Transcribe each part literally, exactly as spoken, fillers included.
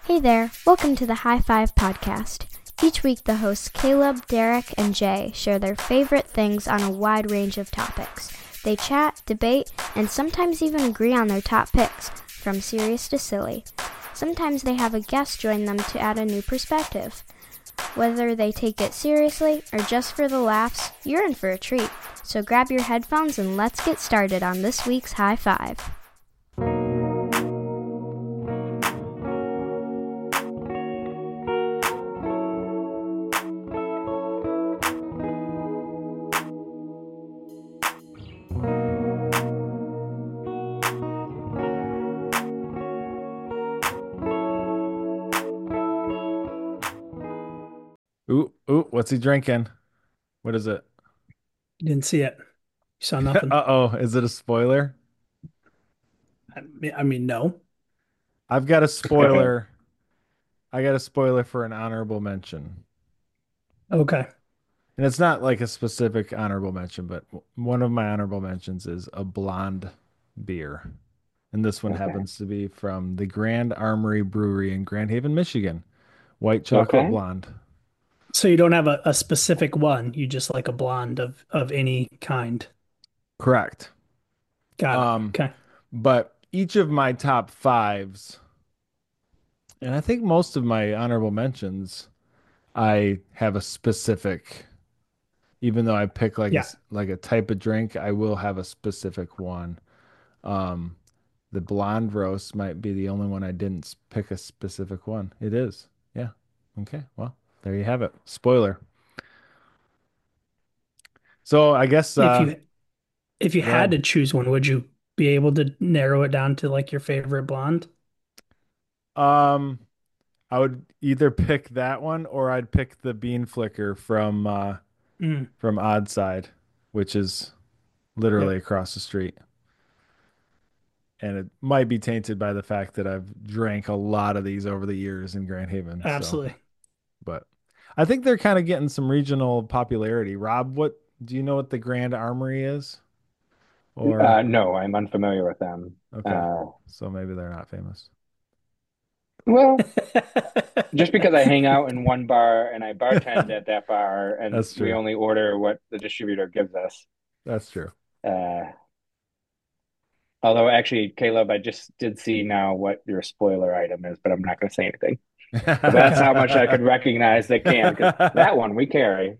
Hey there, welcome to the High Five Podcast. Each week, the hosts Caleb, Derek, and Jay share their favorite things on a wide range of topics. They chat, debate, and sometimes even agree on their top picks, from serious to silly. Sometimes they have a guest join them to add a new perspective. Whether they take it seriously or just for the laughs, you're in for a treat. So grab your headphones and let's get started on this week's High Five. Ooh, ooh, what's he drinking? What is it? You didn't see it. You saw nothing. Uh-oh, is it a spoiler? I mean, I mean, no. I've got a spoiler. I got a spoiler for an honorable mention. Okay. And it's not like a specific honorable mention, but one of my honorable mentions is a blonde beer. And this one Okay. happens to be from the Grand Armory Brewery in Grand Haven, Michigan. White chocolate Okay. blonde. So you don't have a, a specific one. You just like a blonde of of any kind. Correct. Got it. Um, Okay. but each of my top fives, and I think most of my honorable mentions, I have a specific, even though I pick like a Yeah. s- like a type of drink, I will have a specific one. Um, the blonde roast might be the only one I didn't s- pick a specific one. It is. Yeah. Okay. Well, there you have it. Spoiler. So I guess If uh you if you go had ahead. to choose one, would you be able to narrow it down to like your favorite blonde? Um, I would either pick that one or I'd pick the bean flicker from uh Mm, from Oddside, which is literally yep. across the street. And it might be tainted by the fact that I've drank a lot of these over the years in Grand Haven. So, Absolutely. but I think they're kind of getting some regional popularity. Rob, what do you know what the Grand Armory is? Or Uh, no, I'm unfamiliar with them. okay, Uh, so maybe they're not famous. well, just because I hang out in one bar and I bartend at that bar and That's we true. only order what the distributor gives us. That's true. Uh, although actually, Caleb, I just did see now what your spoiler item is, but I'm not going to say anything. But that's how much I could recognize the can because that one we carry.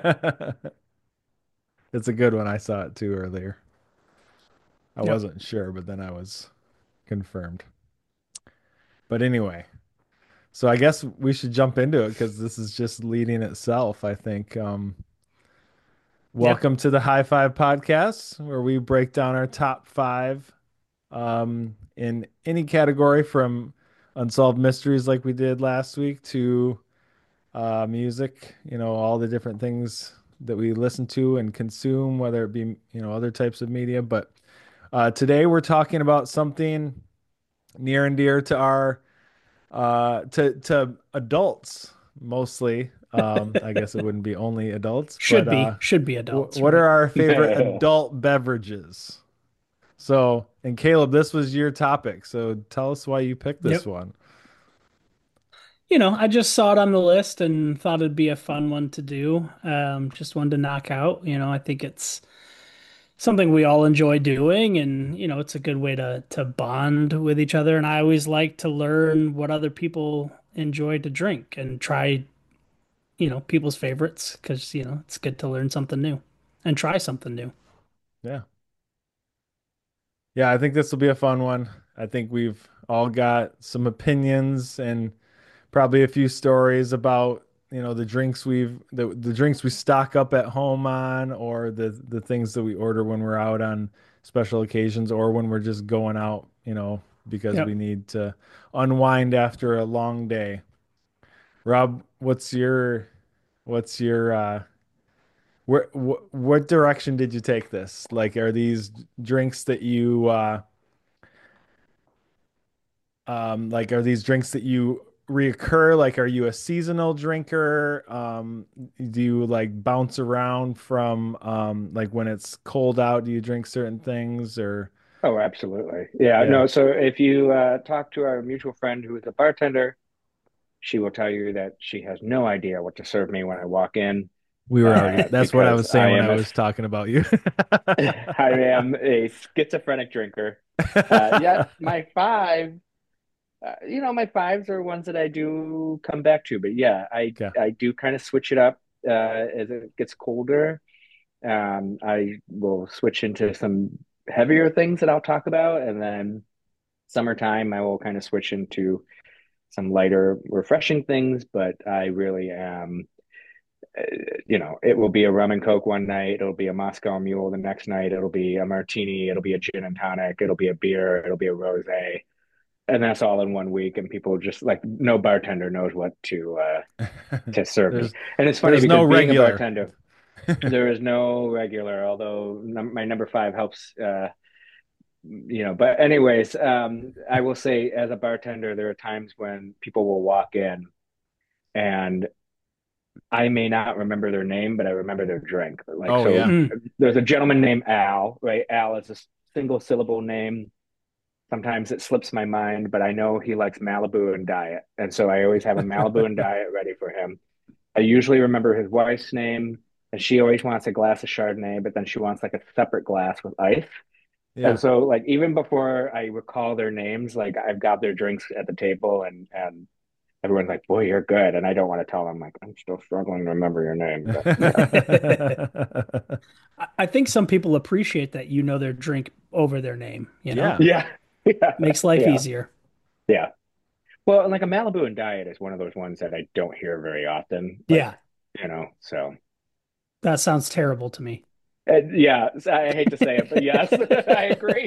It's a good one. I saw it too earlier. I Yep. wasn't sure, but then I was confirmed. But anyway, so I guess we should jump into it because this is just leading itself, I think. Um, Yeah. welcome to the High Five Podcast, where we break down our top five um, in any category from unsolved mysteries like we did last week to uh, music, you know, all the different things that we listen to and consume, whether it be, you know, other types of media. But uh, today we're talking about something near and dear to our uh to to adults mostly. Um, I guess it wouldn't be only adults, but Should uh be should be w adults, what are right? our favorite adult beverages? So, and Caleb, this was your topic, so tell us why you picked this Yep. one. You know, I just saw it on the list and thought it'd be a fun one to do. Um, just one to knock out. You know, I think it's something we all enjoy doing, and you know it's a good way to to bond with each other, and I always like to learn what other people enjoy to drink and try, you know, people's favorites, because you know it's good to learn something new and try something new. Yeah. Yeah, I think this will be a fun one. I think we've all got some opinions and probably a few stories about, you know, the drinks we've the, the drinks we stock up at home on or the the things that we order when we're out on special occasions or when we're just going out, you know, because we Yep. need to unwind after a long day. Rob, what's your what's your uh where wh what direction did you take this? Like, are these drinks that you uh Um, like, are these drinks that you reoccur? Like, are you a seasonal drinker? Um, do you like bounce around from um, like when it's cold out, do you drink certain things or Oh, absolutely. Yeah, yeah, no, so if you uh, talk to our mutual friend who is a bartender, she will tell you that she has no idea what to serve me when I walk in, We were already, uh, that's what I because was I saying when am I a was talking about you. I am a schizophrenic drinker. Uh, yet my five, uh, you know, my fives are ones that I do come back to. But yeah, I Okay. I do kind of switch it up uh, as it gets colder. Um, I will switch into some heavier things that I'll talk about, and then summertime I will kind of switch into some lighter, refreshing things. But I really am, uh, you know, it will be a rum and coke one night, it'll be a Moscow Mule the next night, it'll be a martini, it'll be a gin and tonic, it'll be a beer, it'll be a rosé, and that's all in one week. And people just like no bartender knows what to uh, to serve me. There's And it's funny there's no because being a regular. bartender, there is no regular. Although num my number five helps. Uh, you know, but anyways, um, I will say as a bartender, there are times when people will walk in and I may not remember their name, but I remember their drink. Like, Oh so yeah. Mm. there's a gentleman named Al, right? Al is a single syllable name. Sometimes it slips my mind, but I know he likes Malibu and Diet. And so I always have a Malibu and Diet ready for him. I usually remember his wife's name, and she always wants a glass of Chardonnay, but then she wants like a separate glass with ice. And Yeah. so, like, even before I recall their names, like, I've got their drinks at the table, and and everyone's like, "Boy, you're good." And I don't want to tell them, like, I'm still struggling to remember your name. But yeah, I I think some people appreciate that you know their drink over their name, you know? Yeah. yeah, yeah, Makes life yeah, easier. yeah. Well, and like a Malibu and Diet is one of those ones that I don't hear very often. Like, Yeah, you know, so that sounds terrible to me. uh, yeah, I hate to say it, but yes, I agree.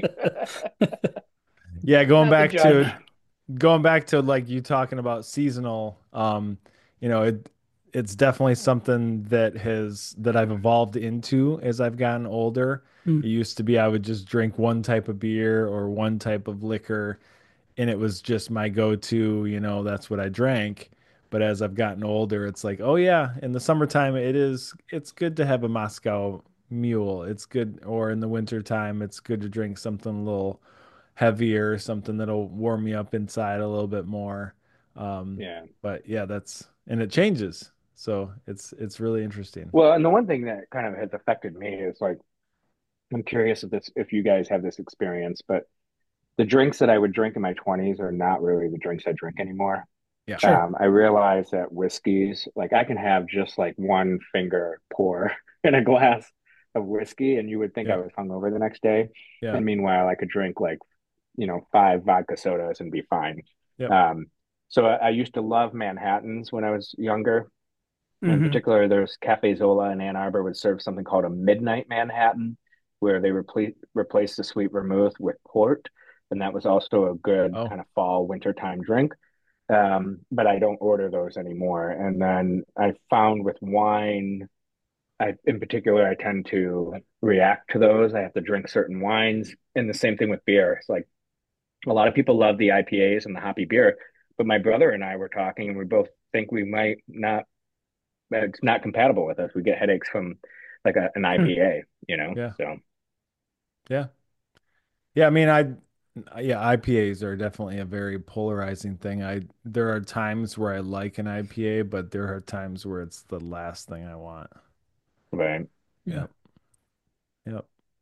Yeah, going Not the back judge. to going back to like you talking about seasonal, um, you know, it it's definitely something that has that I've evolved into as I've gotten older. Mm. It used to be I would just drink one type of beer or one type of liquor, and it was just my go-to, you know, that's what I drank. But as I've gotten older, it's like, oh yeah, in the summertime it is it's good to have a Moscow Mule. It's good, or in the wintertime, it's good to drink something a little heavier, something that'll warm me up inside a little bit more. Um, Yeah. but yeah, that's and it changes. So it's it's really interesting. Well, and the one thing that kind of has affected me is like I'm curious if this if you guys have this experience, but the drinks that I would drink in my twenties are not really the drinks I drink anymore. Yeah. Sure. Um, I realize that whiskeys, like I can have just like one finger pour in a glass of whiskey, and you would think I Yeah. was hungover the next day. Yeah. And meanwhile, I could drink like, you know, five vodka sodas and be fine. Yep. Um, so I, I used to love Manhattans when I was younger. In Hmm. particular, there's Cafe Zola in Ann Arbor would serve something called a Midnight Manhattan, where they replace replace the sweet vermouth with port, and that was also a good Oh. kind of fall wintertime drink. Um, but I don't order those anymore. And then I found with wine, I in particular, I tend to react to those. I have to drink certain wines, and the same thing with beer. It's like a lot of people love the I P As and the hoppy beer, but my brother and I were talking, and we both think we might not it's not compatible with us. We get headaches from like a, an Hmm. I P A, you know? Yeah. So, Yeah. Yeah. I mean, I yeah, I P As are definitely a very polarizing thing. I there are times where I like an I P A, but there are times where it's the last thing I want. right. Yeah. Yep. Yep.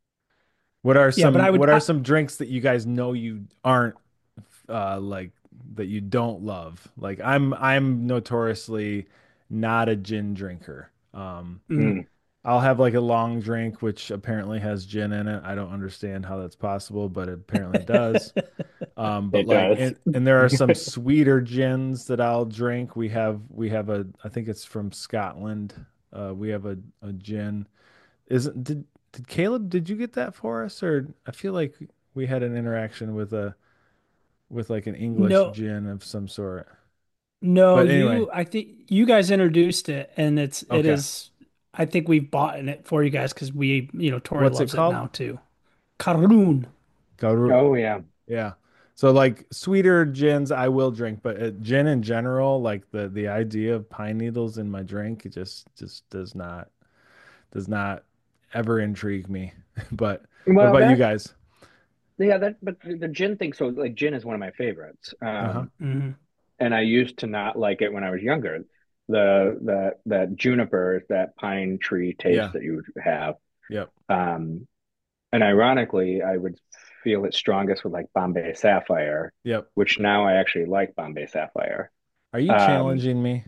What are Yeah, but some I would what are I, some drinks that you guys know you aren't uh like that you don't love? Like I'm I'm notoriously not a gin drinker. Um mm. Mm, I'll have like a long drink which apparently has gin in it. I don't understand how that's possible, but it apparently does. Um but it like does. and and there are some sweeter gins that I'll drink. We have we have a I think it's from Scotland. Uh we have a a gin. Isn't did did Caleb, did you get that for us? Or I feel like we had an interaction with a with like an English No, gin of some sort. no, But anyway, you I think you guys introduced it and it's it okay. is I think we've bought it for you guys because we, you know, Tori What's it loves it called? now too. Karun. Garu. Oh, yeah. Yeah. So like sweeter gins I will drink, but uh, gin in general, like the the idea of pine needles in my drink, it just just does not does not ever intrigue me. But what Well, about you that, guys? yeah, that, but the gin thing, so like gin is one of my favorites. Uh-huh. Um, Hmm. and I used to not like it when I was younger. The the that juniper, that pine tree taste Yeah. that you would have. Yep. Um, and ironically, I would feel it strongest with like Bombay Sapphire, Yep. which now I actually like Bombay Sapphire. Are you Um, challenging me?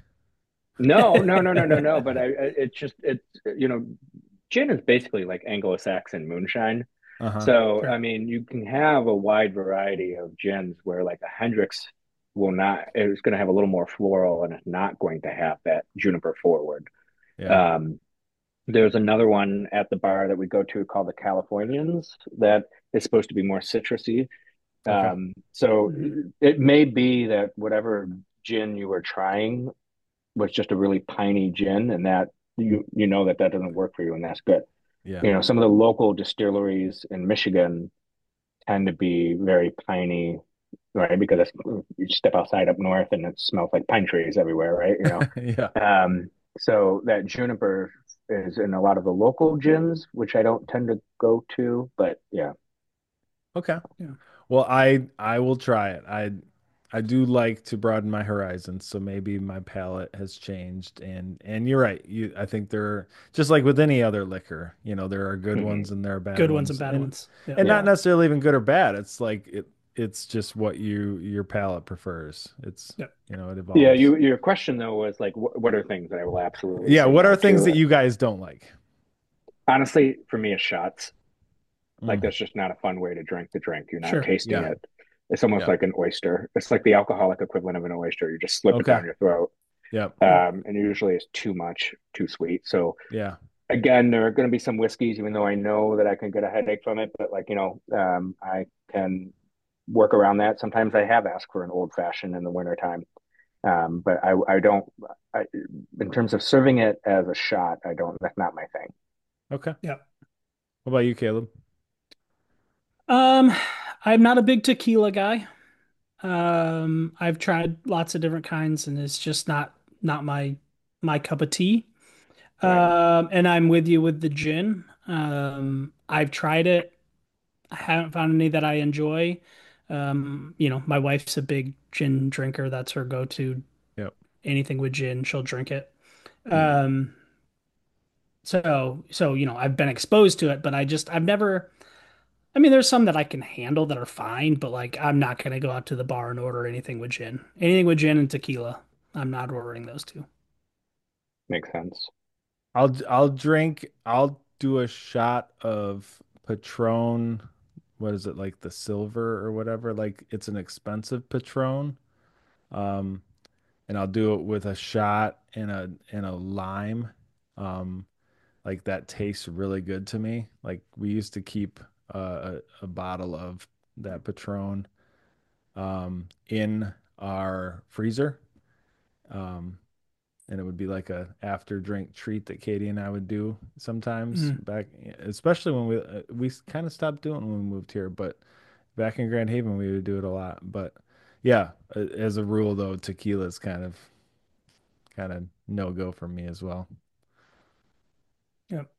no, no, no, no, no, no. But I, I it's just it's you know, gin is basically like Anglo-Saxon moonshine. Uh-huh. So, I Sure. mean, you can have a wide variety of gins where like a Hendrix will not, it's going to have a little more floral and it's not going to have that juniper forward. Yeah. Um, there's another one at the bar that we go to called the Californians that is supposed to be more citrusy. Okay. Um, so Mhm. it may be that whatever gin you were trying was just a really piney gin, and that you you know that that doesn't work for you, and that's good. Yeah. You know, some of the local distilleries in Michigan tend to be very piney, right? Because it's, you step outside up north and it smells like pine trees everywhere, right? You know, Yeah. um, so that juniper is in a lot of the local gins, which I don't tend to go to, but yeah, Okay. Yeah. Well, I I will try it. I I do like to broaden my horizons, so maybe my palate has changed. And and you're right. You I think there are, just like with any other liquor, you know, there are good hmm ones and there are bad Good ones and ones. bad And ones. Yeah. and not yeah, necessarily even good or bad. It's like it it's just what you your palate prefers. It's, Yeah. you know, it yeah. evolves. You your question though was like, wh what are things that I will absolutely Yeah, say what no are things to? that you guys don't like? Honestly, for me, it's shots. Like Mm, that's just not a fun way to drink the drink. You're not Sure. tasting yeah. it. It's almost Yeah. like an oyster. It's like the alcoholic equivalent of an oyster. You just slip it Okay. down your throat. Yep. Yeah. Um, and usually it's too much, too sweet. So Yeah. again, there are going to be some whiskeys, even though I know that I can get a headache from it. But like you know, um, I can work around that. Sometimes I have asked for an old fashioned in the wintertime. Um, but I, I don't. I, in terms of serving it as a shot, I don't. That's not my thing. Okay. Yeah. What about you, Caleb? Um, I'm not a big tequila guy. Um, I've tried lots of different kinds and it's just not not my my cup of tea. Right. Um, and I'm with you with the gin. Um, I've tried it. I haven't found any that I enjoy. Um, you know, my wife's a big gin drinker. That's her go-to. Yep. Anything with gin, she'll drink it. Mm. Um, so so you know, I've been exposed to it, but I just I've never I mean, there's some that I can handle that are fine, but like I'm not gonna go out to the bar and order anything with gin. Anything with gin and tequila, I'm not ordering those two. Makes sense. I'll I'll drink. I'll do a shot of Patron. What is it, like the silver or whatever? Like it's an expensive Patron. Um, and I'll do it with a shot and a and a lime. Um, like that tastes really good to me. Like we used to keep uh, a, a bottle of that Patron um in our freezer. Um, and it would be like a after drink treat that Katie and I would do sometimes Mm. back, especially when we uh, we kind of stopped doing it when we moved here, but back in Grand Haven we would do it a lot. But yeah, a- as a rule though, tequila is kind of kind of no go for me as well. Yep.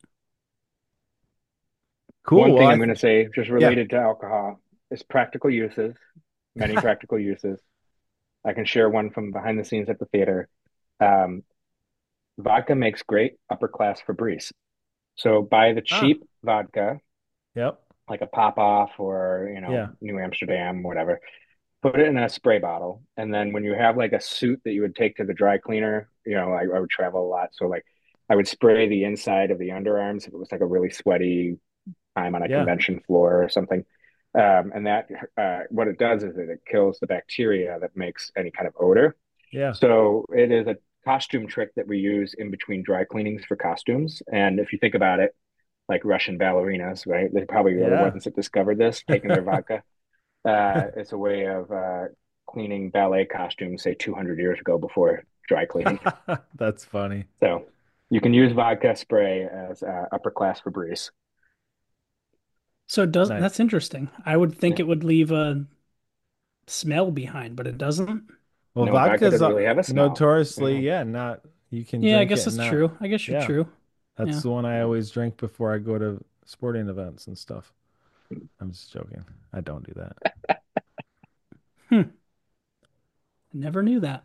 Cool. One Well, thing I I'm going th to say, just yeah. related to alcohol, is practical uses, many practical uses. I can share one from behind the scenes at the theater. Um, vodka makes great upper class Febreze. So buy the Ah, cheap vodka, yep. like a Pop Off or, you know, Yeah. New Amsterdam, whatever. Put it in a spray bottle. And then when you have like a suit that you would take to the dry cleaner, you know, I, I would travel a lot. So like I would spray the inside of the underarms if it was like a really sweaty time on a Yeah. convention floor or something. Um, and that uh, what it does is that it kills the bacteria that makes any kind of odor. Yeah. So it is a costume trick that we use in between dry cleanings for costumes. And if you think about it, like Russian ballerinas, right? They probably were the Yeah. ones that discovered this, taking their vodka. Uh, it's a way of uh, cleaning ballet costumes, say two hundred years ago before dry cleaning. That's funny. So you can use vodka spray as uh, upper class Febreze. So it does Nice. that's interesting. I would think Yeah. it would leave a smell behind, but it doesn't. Well, No, vodka vodka's doesn't really uh, have a smell. notoriously, Yeah. yeah, not you can Yeah, I drink guess it and that's not, true. I guess you're yeah. true. That's Yeah. the one I always drink before I go to sporting events and stuff. I'm just joking. I don't do that. Hmm. Never knew that.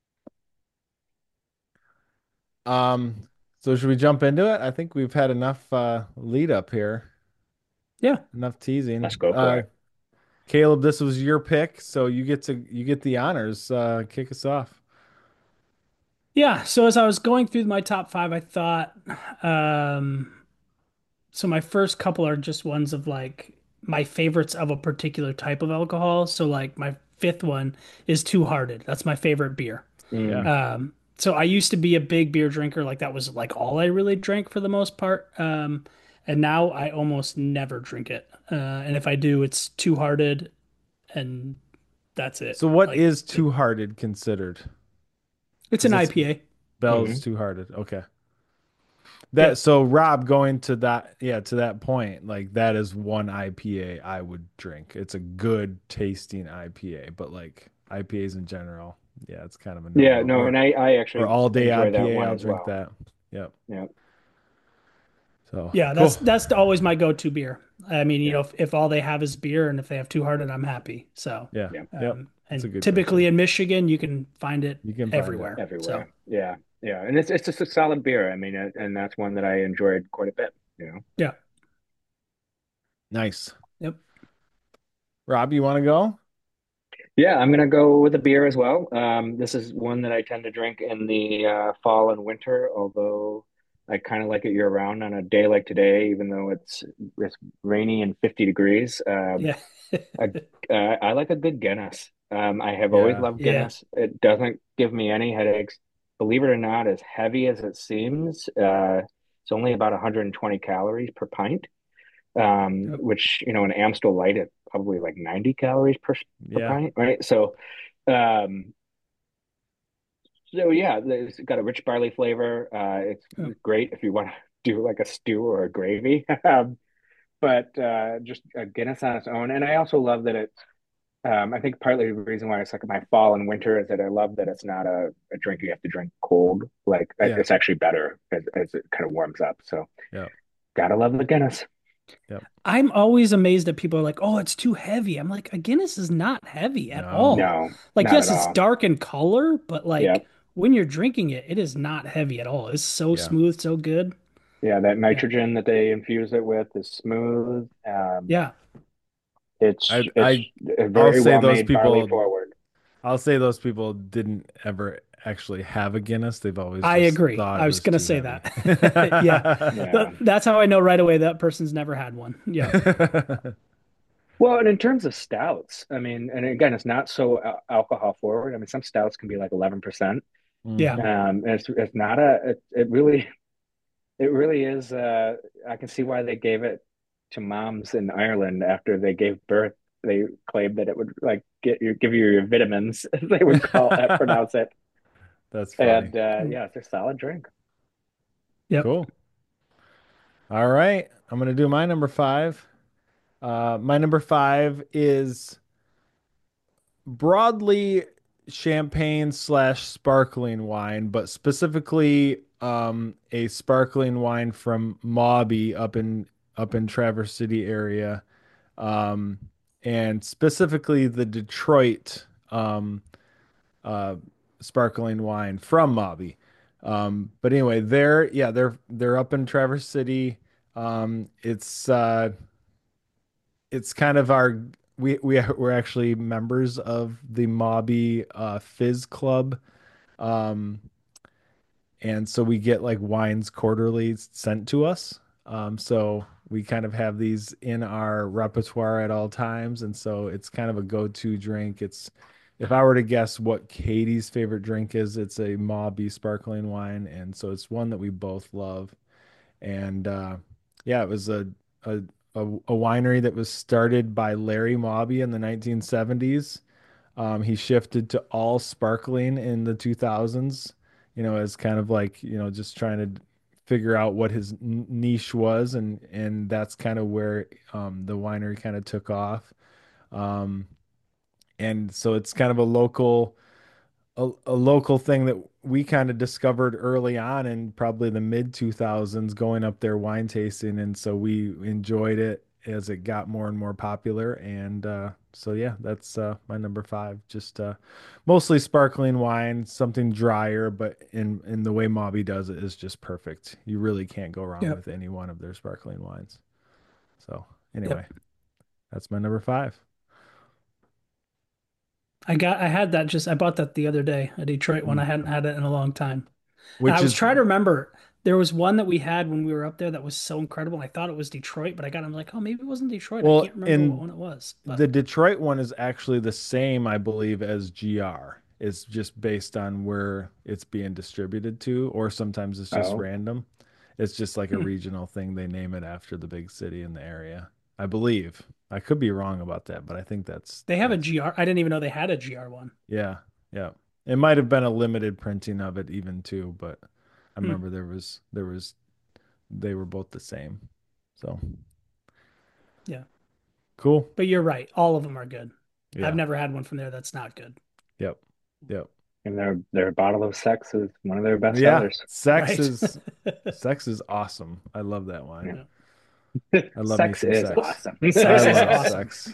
Um, so should we jump into it? I think we've had enough uh lead up here, Yeah. enough Let's teasing. go for Uh, it. Caleb, this was your pick, so you get to you get the honors. Uh, kick us off. Yeah. So as I was going through my top five, I thought, um, so my first couple are just ones of like my favorites of a particular type of alcohol. So like my fifth one is Two Hearted. That's my favorite beer. Yeah. Mm. Um, so I used to be a big beer drinker. Like that was like all I really drank for the most part. Um, and now I almost never drink it. Uh, and if I do, it's Two Hearted, and that's it. So what Like is Two Hearted considered? it's Because an it's I P A. Bell's Hmm. Two Hearted. Okay. That Yep. so Rob going to that yeah to that point, like that is one I P A I would drink. It's a good tasting I P A, but like I P As in general, yeah, it's kind of a Yeah, no-go. no, Or and I I or actually all day enjoy that I P A, one I'll as drink well. that. Yep. Yeah, So Yeah, cool. that's that's the, always my go-to beer. I mean, you yeah, know, if, if all they have is beer and if they have Two Hearted, I'm happy. So, Yeah. yeah. Yep. um, It's a and good typically go-to. in Michigan, you can find it You can find it. everywhere. So, Everywhere. Yeah, yeah, and it's it's just a solid beer. I mean, it, and that's one that I enjoyed quite a bit. You know. yeah. Nice. Yep. Rob, you want to go? Yeah, I'm gonna go with a beer as well. Um, this is one that I tend to drink in the uh, fall and winter, although I kind of like it year round on a day like today, even though it's it's rainy and fifty degrees. Um, Yeah. I, uh, I like a good Guinness. Um, I have always Yeah. loved Yeah. Guinness. It doesn't give me any headaches. Believe it or not, as heavy as it seems, uh, it's only about one hundred twenty calories per pint, um, Yep. which, you know, an Amstel Light is probably like ninety calories per, per Yeah. pint, right? So, um, so yeah, it's got a rich barley flavor. Uh, it's Yep. great if you want to do like a stew or a gravy. Um, but uh, just a Guinness on its own. And I also love that it Um, I think partly the reason why it's like my fall and winter is that I love that it's not a, a drink you have to drink cold. Like Yeah. it's actually better as, as it kind of warms up. So Yep. gotta love the Guinness. Yep. I'm always amazed that people are like, "Oh, it's too heavy." I'm like, "A Guinness is not heavy at No. all." No, Like, not at yes, it's all. dark in color, but like Yep. when you're drinking it, it is not heavy at all. It's so Yeah. smooth, so good. Yeah, that Yeah. nitrogen that they infuse it with is smooth. Um, Yeah. it's I it's I a I'll very say well those made barley people forward. I'll say those people didn't ever actually have a Guinness. They've always I just agree. thought I it was was gonna too say heavy. that. Yeah. Yeah. Th- That's how I know right away that person's never had one. Yeah. Well, and in terms of stouts, I mean, and again, it's not so al alcohol forward. I mean, some stouts can be like eleven percent. Yeah. Hmm. Um, and it's it's not a it, it really it really is. Uh, I can see why they gave it to moms in Ireland after they gave birth. They claimed that it would like get you give you your vitamins, as they would call it, pronounce it. That's funny. And uh, Cool. yeah, it's a solid drink. Yep. Cool. All right. I'm gonna do my number five. Uh, my number five is broadly champagne slash sparkling wine, but specifically um, a sparkling wine from Mobby up in up in Traverse City area, um, and specifically the Detroit um, uh, sparkling wine from Mobby. Um, but anyway, they're yeah they're they're up in Traverse City. Um, it's uh, it's kind of our we we we're actually members of the Mobby uh Fizz Club. Um and so we get like wines quarterly sent to us. Um so we kind of have these in our repertoire at all times, and so it's kind of a go-to drink. It's if I were to guess what Katie's favorite drink is, it's a Mobby sparkling wine, and so it's one that we both love. And uh, yeah, it was a, a a a winery that was started by Larry Mobby in the nineteen seventies. Um, he shifted to all sparkling in the two thousands, you know, as kind of like, you know, just trying to figure out what his n- niche was, and and that's kind of where um, the winery kind of took off. Um, and so it's kind of a local a, a local thing that we kind of discovered early on in probably the mid two thousands going up there wine tasting, and so we enjoyed it as it got more and more popular, and uh so yeah, that's uh, my number five. Just uh, mostly sparkling wine, something drier, but in in the way Mobby does it is just perfect. You really can't go wrong Yep. with any one of their sparkling wines. So anyway, Yep. that's my number five. I got I had that just I bought that the other day, a Detroit one. Mm. I hadn't had it in a long time. And I Which was is trying to remember. There was one that we had when we were up there that was so incredible. I thought it was Detroit, but I got I'm like, oh, maybe it wasn't Detroit. I well, can't remember what in one it was. But the Detroit one is actually the same, I believe, as G R. It's just based on where it's being distributed to, or sometimes it's just Oh, random. It's just like a hmm, regional thing. They name it after the big city in the area. I believe. I could be wrong about that, but I think that's they have a that's G R. I didn't even know they had a G R one. yeah, yeah. It might have been a limited printing of it even too, but I Hmm, remember there was there was they were both the same. So yeah. cool. But you're right. All of them are good. I've Yeah. never had one from there that's not good. Yep. Yep. and their their bottle of sex is one of their best Yeah. sellers. Sex Right. is sex is awesome. I love that wine. Yeah. I love me Sex some is sex. awesome. I Sex is love awesome. sex.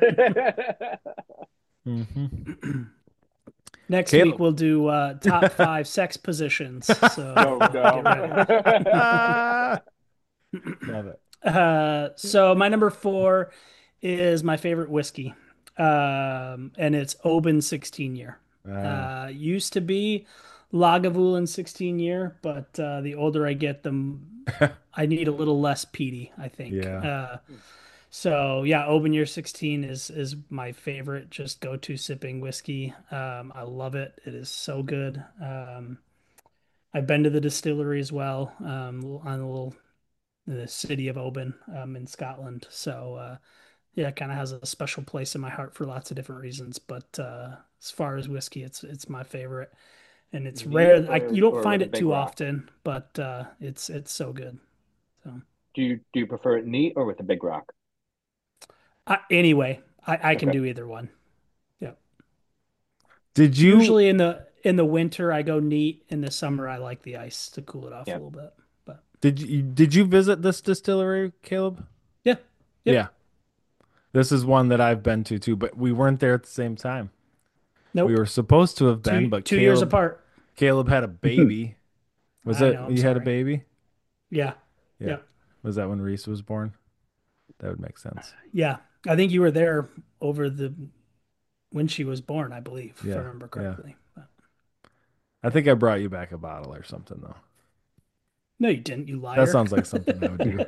hmm Next week Caleb. we'll do uh, top five sex positions. So Oh get ready. Ah, love it. Uh, so my number four is my favorite whiskey, um, and it's Oban sixteen year. Ah, Uh, used to be Lagavulin sixteen year, but uh, the older I get, the m- I need a little less peaty, I think. yeah. Uh, so yeah, Oban year sixteen is is my favorite, just go-to sipping whiskey. Um, I love it. It is so good. Um, I've been to the distillery as well, um, on a little the city of Oban, um, in Scotland. So uh, yeah, it kind of has a special place in my heart for lots of different reasons. But uh, as far as whiskey, it's it's my favorite, and it's Neat rare. I, or you don't or with find a it big too rock? often, but uh, it's it's so good. So Do you do you prefer it neat or with a big rock? I, anyway, I, I can Okay. do either one. Yeah. Did you Usually in the in the winter I go neat. In the summer I like the ice to cool it off a Yeah. little bit. But did you did you visit this distillery, Caleb? yeah, Yeah. yep. This is one that I've been to too, but we weren't there at the same time. We Nope. were supposed to have been, Two but two years Caleb apart. Caleb had a baby. Was I that know. I'm you had a sorry. baby? Yeah. Yeah. Yeah. Was that when Reese was born? That would make sense. Yeah. I think you were there over the when she was born, I believe, if I Yeah. remember Yeah. correctly. But, I think I brought you back a bottle or something though. no, you didn't, you That liar. sounds like something I would do.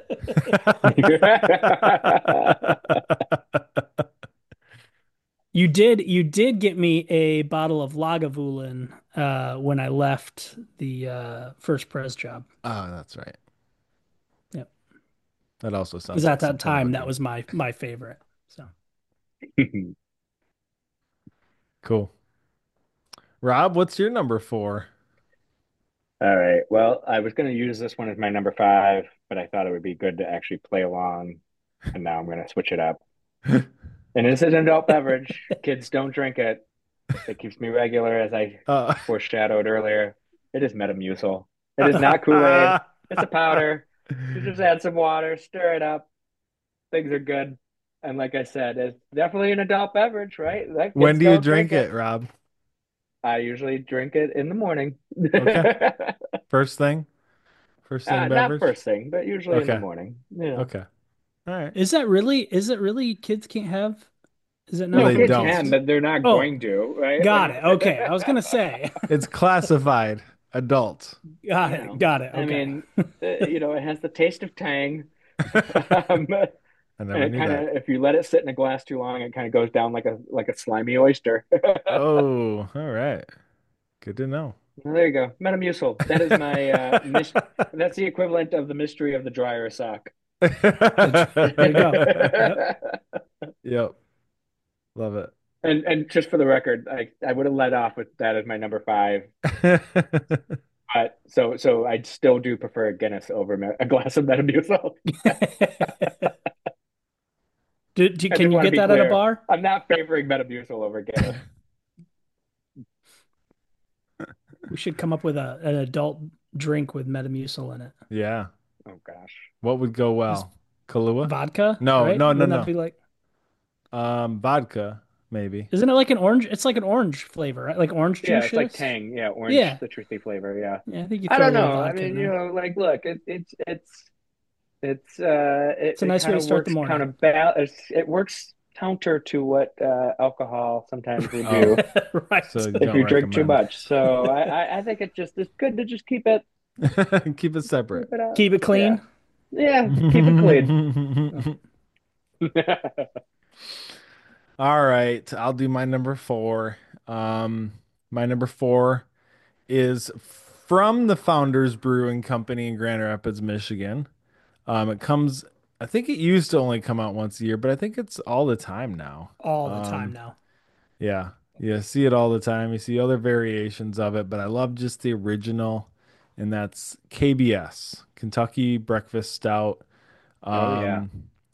You did you did get me a bottle of Lagavulin uh when I left the uh first press job. Oh, that's right. Yep. That also Because sounds at like that something I time would that do. was my my favorite. So Cool. Rob, what's your number four? All right. Well, I was going to use this one as my number five, but I thought it would be good to actually play along, and now I'm going to switch it up. And this is an adult beverage. Kids don't drink it. It keeps me regular, as I Uh, foreshadowed earlier. It is Metamucil. It is not Kool-Aid. It's a powder. You just add some water, stir it up. Things are good. And like I said, it's definitely an adult beverage, right? Like when kids do you don't drink drink it. it, Rob? I usually drink it in the morning. Okay. First thing? First thing Uh, not beverage? first thing, but usually in the Okay. morning. You know, Okay. All right. is that really is it really kids can't have is it Well, not no, they for kids don't. can, kids? but they're not Oh, going to, right? got Like, it. Okay. I was gonna say. It's classified adult. Got you it. know, Got it. I Okay. mean, uh, you know, it has the taste of Tang. Um, I and never it knew kind that. of, if you let it sit in a glass too long, it kind of goes down like a like a slimy oyster. Oh, all right. Good to know. Well, there you go, Metamucil. That is my uh, mis that's the equivalent of the mystery of the dryer sock. The, there you go. Yep. Yep. Love And and just for the record, I I would have led off with that as my number five. it. But so so I still do prefer a Guinness over me- a glass of Metamucil. Do, do, I can just you want to get be that at a clear. bar? I'm not favoring Metamucil over Guinness. We should come up with a an adult drink with Metamucil in it. Yeah. Oh gosh. What would go Just well? Kahlua? vodka, No, right? no, no, Wouldn't that no. be like Um, vodka, maybe. Isn't it like an orange? It's like an orange flavor, right? Like orange Yeah, it's like juice. Tang. Yeah, orange Yeah. citrusy flavor. Yeah. Yeah, I think you I throw a don't little know. I vodka in mean, you there. know, like, look, it, it's it's it's uh, it, It's a it nice way kind to of start the works morning. counter it's, it works counter to what uh, alcohol sometimes will Oh, do Right. so you if don't you drink too recommend. much. So I, I, I think it just it's good to just keep it Keep it separate. keep it out. Keep it Yeah, clean. yeah, keep it clean. Oh, All right, I'll do my number four. Um, my number four is from the Founders Brewing Company in Grand Rapids, Michigan. Um, it comes, I think it used to only come out once a year, but I think it's all the time now. all the time Um, now. yeah, yeah, see it all the time. You see other variations of it, but I love just the original, and that's K B S, Kentucky Breakfast Stout. Oh yeah. Um,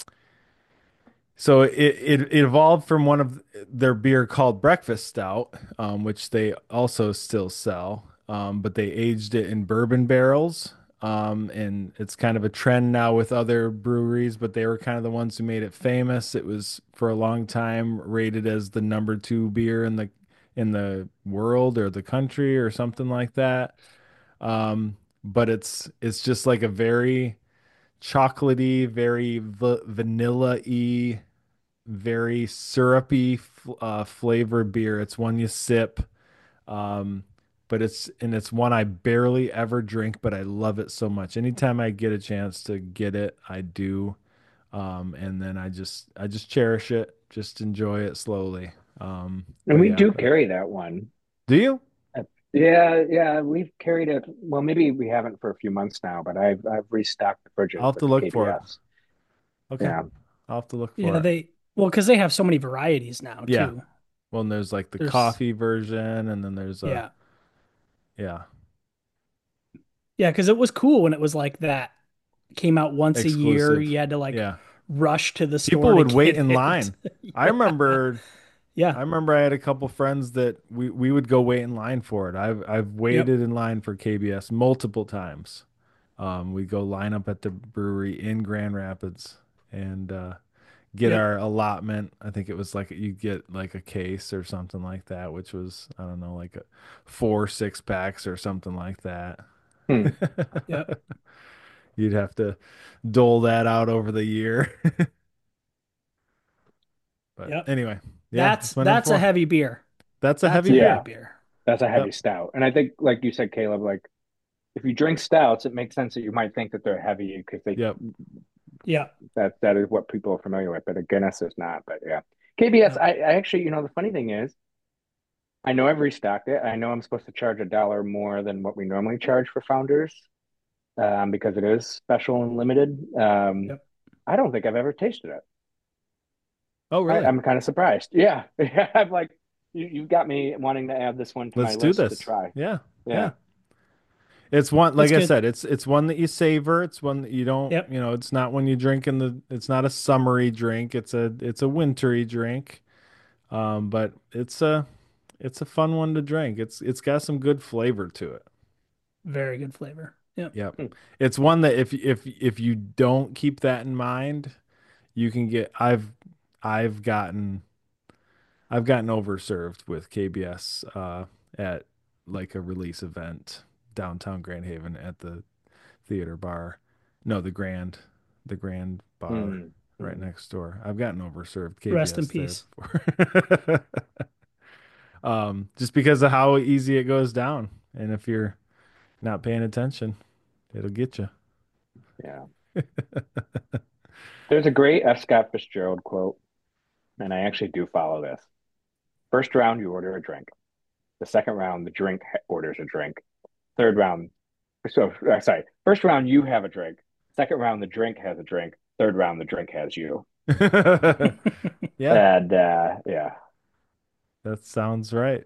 So it, it it evolved from one of their beer called Breakfast Stout, um, which they also still sell, um, but they aged it in bourbon barrels. Um, and it's kind of a trend now with other breweries, but they were kind of the ones who made it famous. It was for a long time rated as the number two beer in the in the world or the country or something like that. Um, but it's it's just like a very chocolatey, very va vanilla-y, very syrupy f- uh, flavored beer. It's one you sip, um, but it's and it's one I barely ever drink, but I love it so much. Anytime I get a chance to get it, I do, um, and then I just I just cherish it, just enjoy it slowly. Um, And but we yeah, do but carry that one. do you? Uh, Yeah, yeah, we've carried it. Well, maybe we haven't for a few months now, but I've I've restocked the fridges I'll have with to the look for it. K B S. Okay, Yeah. I'll have to look for Yeah, it. they well, because they have so many varieties now Yeah. too. Well, and there's like the There's coffee version, and then there's a yeah. yeah Yeah, because it was cool when it was like that. Came out once a year. exclusive. You had to like Yeah. rush to the store People to would wait get in it. line. I remember Yeah. I remember I had a couple friends that we, we would go wait in line for it. I've I've Yep. waited in line for K B S multiple times. Um, we go line up at the brewery in Grand Rapids and uh, get Yep. our allotment. I think it was like you get like a case or something like that, which was I don't know like a four six packs or something like that. Hmm. Yep. You'd have to dole that out over the year. But Yep. anyway, yeah, That's that's my number that's a four. heavy beer. That's a That's heavy a heavy Yeah, beer. beer. that's a Yep. heavy stout. And I think, like you said, Caleb, like if you drink stouts, it makes sense that you might think that they're heavy because they Yep. Yeah. that that is what people are familiar with. But a Guinness is not. But yeah, K B S. Yep. I, I actually, you know, the funny thing is, I know I've restocked it. I know I'm supposed to charge a dollar more than what we normally charge for Founders, um, because it is special and limited. Um, Yep. I don't think I've ever tasted it. Oh, I, really? I'm kind of surprised. Yeah, I'm like, you, you've got me wanting to add this one to my Let's do list to this. try. Yeah. Yeah. Yeah. It's one, like It's I good. said, it's it's one that you savor. It's one that you don't, Yep. you know, it's not when you drink in the it's not a summery drink. It's a it's a wintry drink. Um, but it's a it's a fun one to drink. It's it's got some good flavor to it. Very good flavor. Yep. Yep. Hmm. It's one that if if if you don't keep that in mind, you can get I've I've gotten I've gotten overserved with K B S uh, at like a release event downtown Grand Haven at the theater bar. No, the Grand, the Grand Bar Mm, right mm. next door. I've gotten overserved Rest in K B S there peace. before. Um, just because of how easy it goes down, and if you're not paying attention, it'll get you. Yeah. There's a great F. Scott Fitzgerald quote, and I actually do follow this. First round, you order a drink. The second round, the drink orders a drink. Third round, so uh, sorry. First round, you have a drink. Second round, the drink has a drink. Third round, the drink has you. Yeah, And uh, yeah, that sounds right.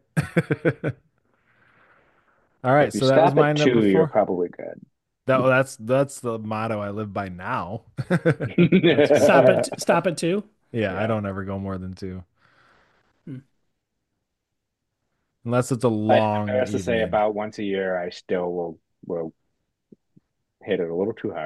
All right, if you so that was stop my at number two, you're four. probably good. That that's that's the motto I live by now. That's for Stop sure. at stop at two. Yeah, I Yeah. don't ever go more than two Hmm. unless it's a I, I long have to say, evening. about once a year, I still will will hit it a little too hard.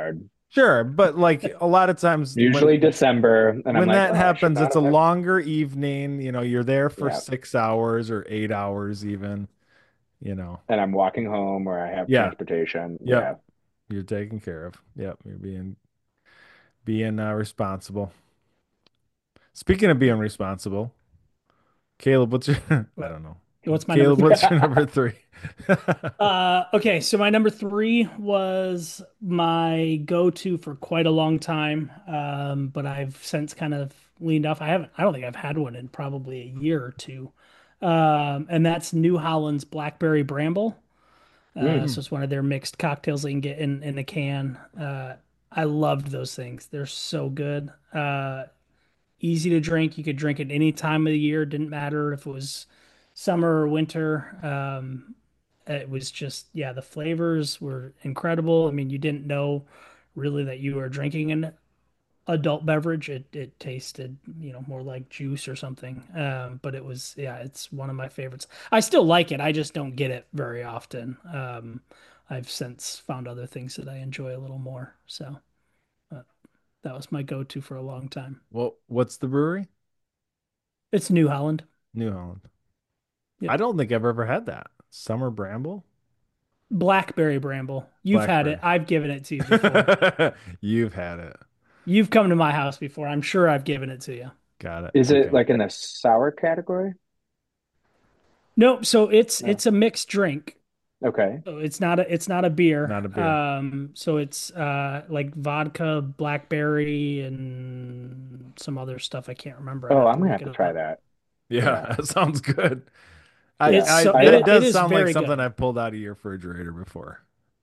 Sure, but like a lot of times Usually when December, and I'm when like, that oh, I should happens, not it's a have had. longer evening. You know, you're there for Yeah, six hours or eight hours even, you know. and I'm walking home, or I have Yeah. transportation. Yep. Yeah. You're taken care of. Yep. You're being being uh, responsible. Speaking of being responsible, Caleb, what's your I What? don't know. What's my number Caleb, three? what's your number three? Uh, okay, so my number three was my go-to for quite a long time, um, but I've since kind of leaned off. I haven't, I don't think I've had one in probably a year or two, um, and that's New Holland's Blackberry Bramble. Uh, Mm. so it's one of their mixed cocktails that you can get in in a can. Uh, I loved those things. They're so good. Uh, easy to drink. You could drink it any time of the year. Didn't matter if it was summer or winter. Um, it was just, yeah, the flavors were incredible. I mean, you didn't know really that you were drinking an adult beverage. It it tasted, you know, more like juice or something. Um, but it was, yeah, it's one of my favorites. I still like it. I just don't get it very often. Um, I've since found other things that I enjoy a little more. So uh, that was my go-to for a long time. Well, what's the brewery? It's New Holland. New Holland. Yep. I don't think I've ever had that. Summer Bramble? Blackberry Bramble. You've had it. Blackberry. I've given it to you before. You've had it. You've come to my house before. I'm sure I've given it to you. Got it. Is it Okay. like in the sour category? Nope. So it's No. it's a mixed drink. Okay. So it's not a it's not a beer. Not a beer. Um, so it's uh like vodka, blackberry, and some other stuff I can't remember. I'd Oh, have I'm to gonna look have to it try up. that. Yeah, Yeah. that sounds good. I, It's Yeah. I so that it, it does is sound like very something good. I've pulled out of your refrigerator before.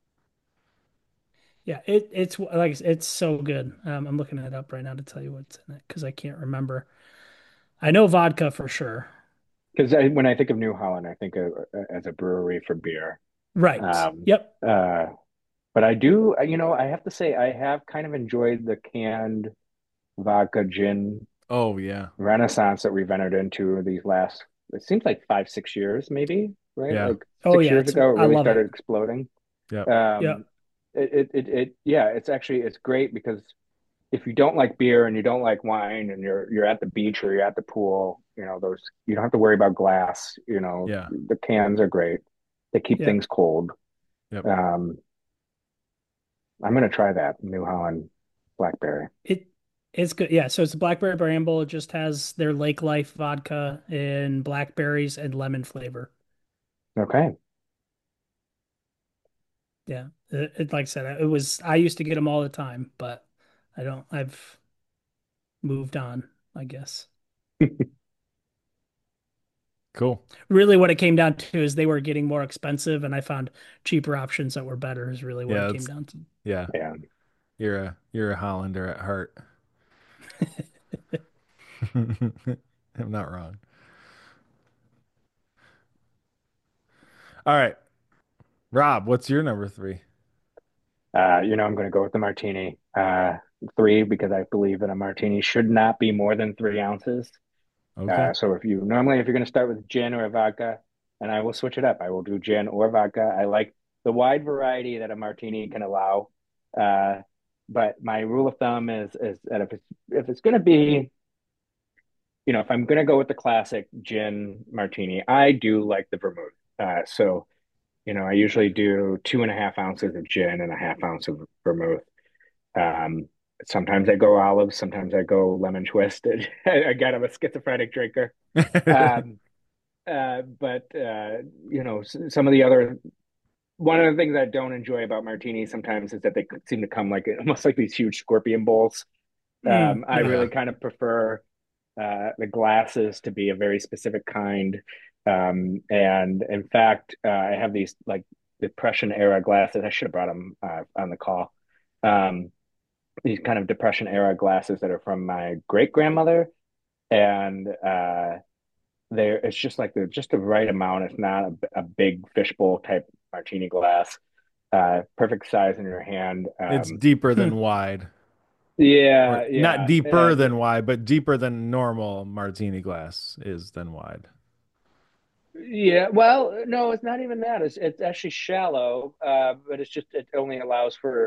Yeah, it it's like I said, it's so good. Um, I'm looking it up right now to tell you what's in it because I can't remember. I know vodka for sure. Because I, when I think of New Holland, I think of uh, as a brewery for beer. Right. Um, Yep. uh, but I do, uh, you know, I have to say I have kind of enjoyed the canned vodka gin Oh yeah. renaissance that we've entered into these last, it seems like five, six years, maybe, right? Yeah. Like Oh six yeah, years it's ago, it I really love started it. exploding. Yep. Um, Yep. it, it, it, it, yeah, it's actually, it's great because if you don't like beer and you don't like wine and you're you're at the beach or you're at the pool, you know, those you don't have to worry about glass. You know, Yeah. the cans are great. They keep Yep. things cold. Yep. Um, I'm gonna try that New Holland Blackberry. It it's good. Yeah, so it's a blackberry bramble. It just has their Lake Life vodka and blackberries and lemon flavor. Okay. Yeah. It, it like I said, it was I used to get them all the time, but I don't I've moved on, I guess. Cool. Really what it came down to is they were getting more expensive and I found cheaper options that were better is really what it Yeah, came it's down to. yeah. Yeah. You're a you're a Hollander at heart. I'm not wrong. All right. Rob, what's your number three? Uh, you know, I'm gonna go with the martini. Uh, three because I believe that a martini should not be more than three ounces. Okay. Uh, so if you normally if you're going to start with gin or vodka, and I will switch it up. I will do gin or vodka. I like the wide variety that a martini can allow. Uh, but my rule of thumb is is that if it's if it's going to be, you know, if I'm going to go with the classic gin martini, I do like the vermouth. Uh, so you know, I usually do two and a half ounces of gin and a half ounce of vermouth. Um, Sometimes I go olives, sometimes I go lemon twisted. Again, I'm a schizophrenic drinker. Um, Uh, but uh, you know, s- some of the other one of the things I don't enjoy about martinis sometimes is that they seem to come like almost like these huge scorpion bowls. Mm, Um, I yeah. really Yeah. kind of prefer uh, the glasses to be a very specific kind. Um, and in fact, uh, I have these like Depression era glasses. I should have brought them uh, on the call. Um, these kind of Depression era glasses that are from my great grandmother, and uh, there it's just like the just the right amount. It's not a, a big fishbowl type martini glass. Uh, perfect size in your hand. It's Um, deeper Hmm. than wide. Or yeah, not yeah, deeper and than wide, but deeper than normal martini glass is than wide. yeah. Well, no, it's not even that. It's it's actually shallow, uh, but it's just it only allows for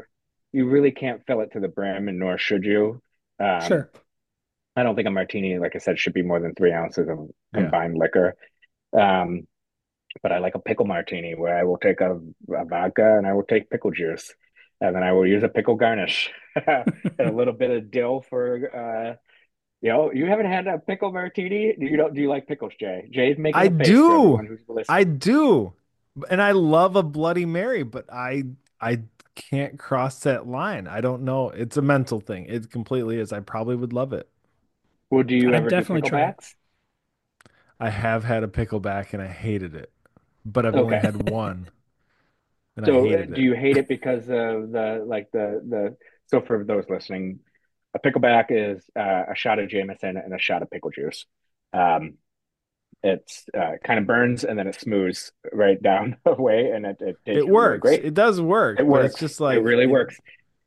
you really can't fill it to the brim, and nor should you. Um, Sure. I don't think a martini, like I said, should be more than three ounces of Yeah. combined liquor. Um, but I like a pickle martini where I will take a, a vodka and I will take pickle juice, and then I will use a pickle garnish and a little bit of dill for. Uh, you know, you haven't had a pickle martini. Do you don't? Do you like pickles, Jay? Jay's making I a face for everyone do. who's I listening. do. And I love a Bloody Mary, but I I can't cross that line. I don't know. It's a mental thing. It completely is. I probably would love it. Well, do you I'd ever do definitely try it. picklebacks? I have had a pickleback and I hated it, but I've only Okay. had one and I So, uh, hated do it. you hate it because of the like the the? So, for those listening, a pickleback is uh, a shot of Jameson and a shot of pickle juice. Um, it's uh, kind of burns and then it smooths right down away, and it, it tastes It really works. great. It does work, It but it's works. just It like really it, works.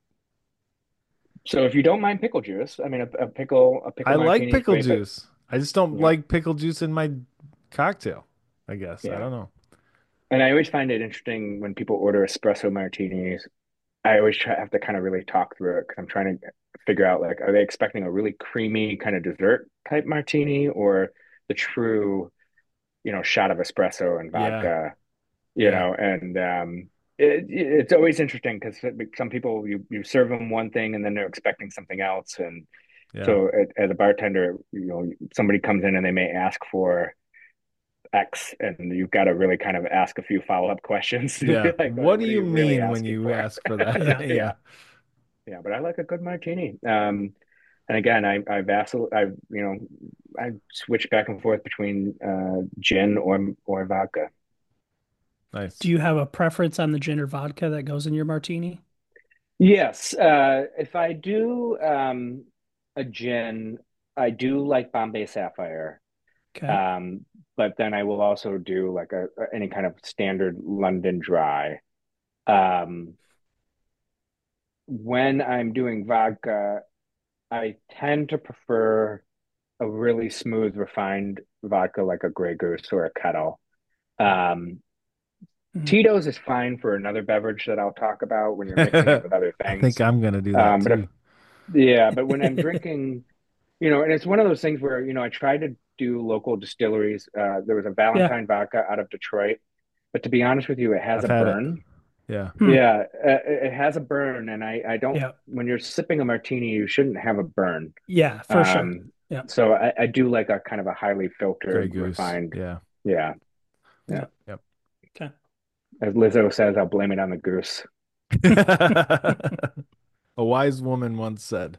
So, if you don't mind pickle juice, I mean, a, a pickle a pickle I like martini is pickle great, but juice. I just don't yeah, like pickle juice in my cocktail, I guess. I yeah. don't know. And I always find it interesting when people order espresso martinis. I always try have to kind of really talk through it because I'm trying to figure out like, are they expecting a really creamy kind of dessert type martini or the true, you know, shot of espresso and Yeah. vodka, you Yeah. know, and um, it, it's always interesting because some people you you serve them one thing and then they're expecting something else, and Yeah. so as a bartender, you know, somebody comes in and they may ask for X, and you've got to really kind of ask a few follow-up questions to be Yeah. like, What do what are you you really mean when asking you for? ask for that? Yeah. Yeah. Yeah. Yeah, but I like a good martini. Um, and again, I I vacil I you know I switch back and forth between uh, gin or or vodka. Do Nice. you have a preference on the gin or vodka that goes in your martini? Yes, uh, if I do um, a gin, I do like Bombay Sapphire. Okay. Um, but then I will also do like a, a- any kind of standard London Dry. Um, when I'm doing vodka, I tend to prefer a really smooth, refined vodka like a Grey Goose or a Kettle. Um, Mhm. Tito's is fine for another beverage that I'll talk about when you're mixing it with other I think things. I'm gonna do that Um, but if too. yeah, but when I'm drinking, you know, and it's one of those things where, you know, I try to do local distilleries. Uh, there was a Yeah. Valentine vodka out of Detroit, but to be honest with you, it has I've a had it. burn. Yeah. Hmm. Yeah, uh, it has a burn, and I, I don't. Yeah. When you're sipping a martini, you shouldn't have a burn. Yeah, for sure. Um, Yeah. so I, I do like a kind of a highly Grey filtered, Goose. refined. Yeah. Yeah, yeah. Yeah. Yep. Okay. As Lizzo says, I'll blame it on the goose. A wise woman once said.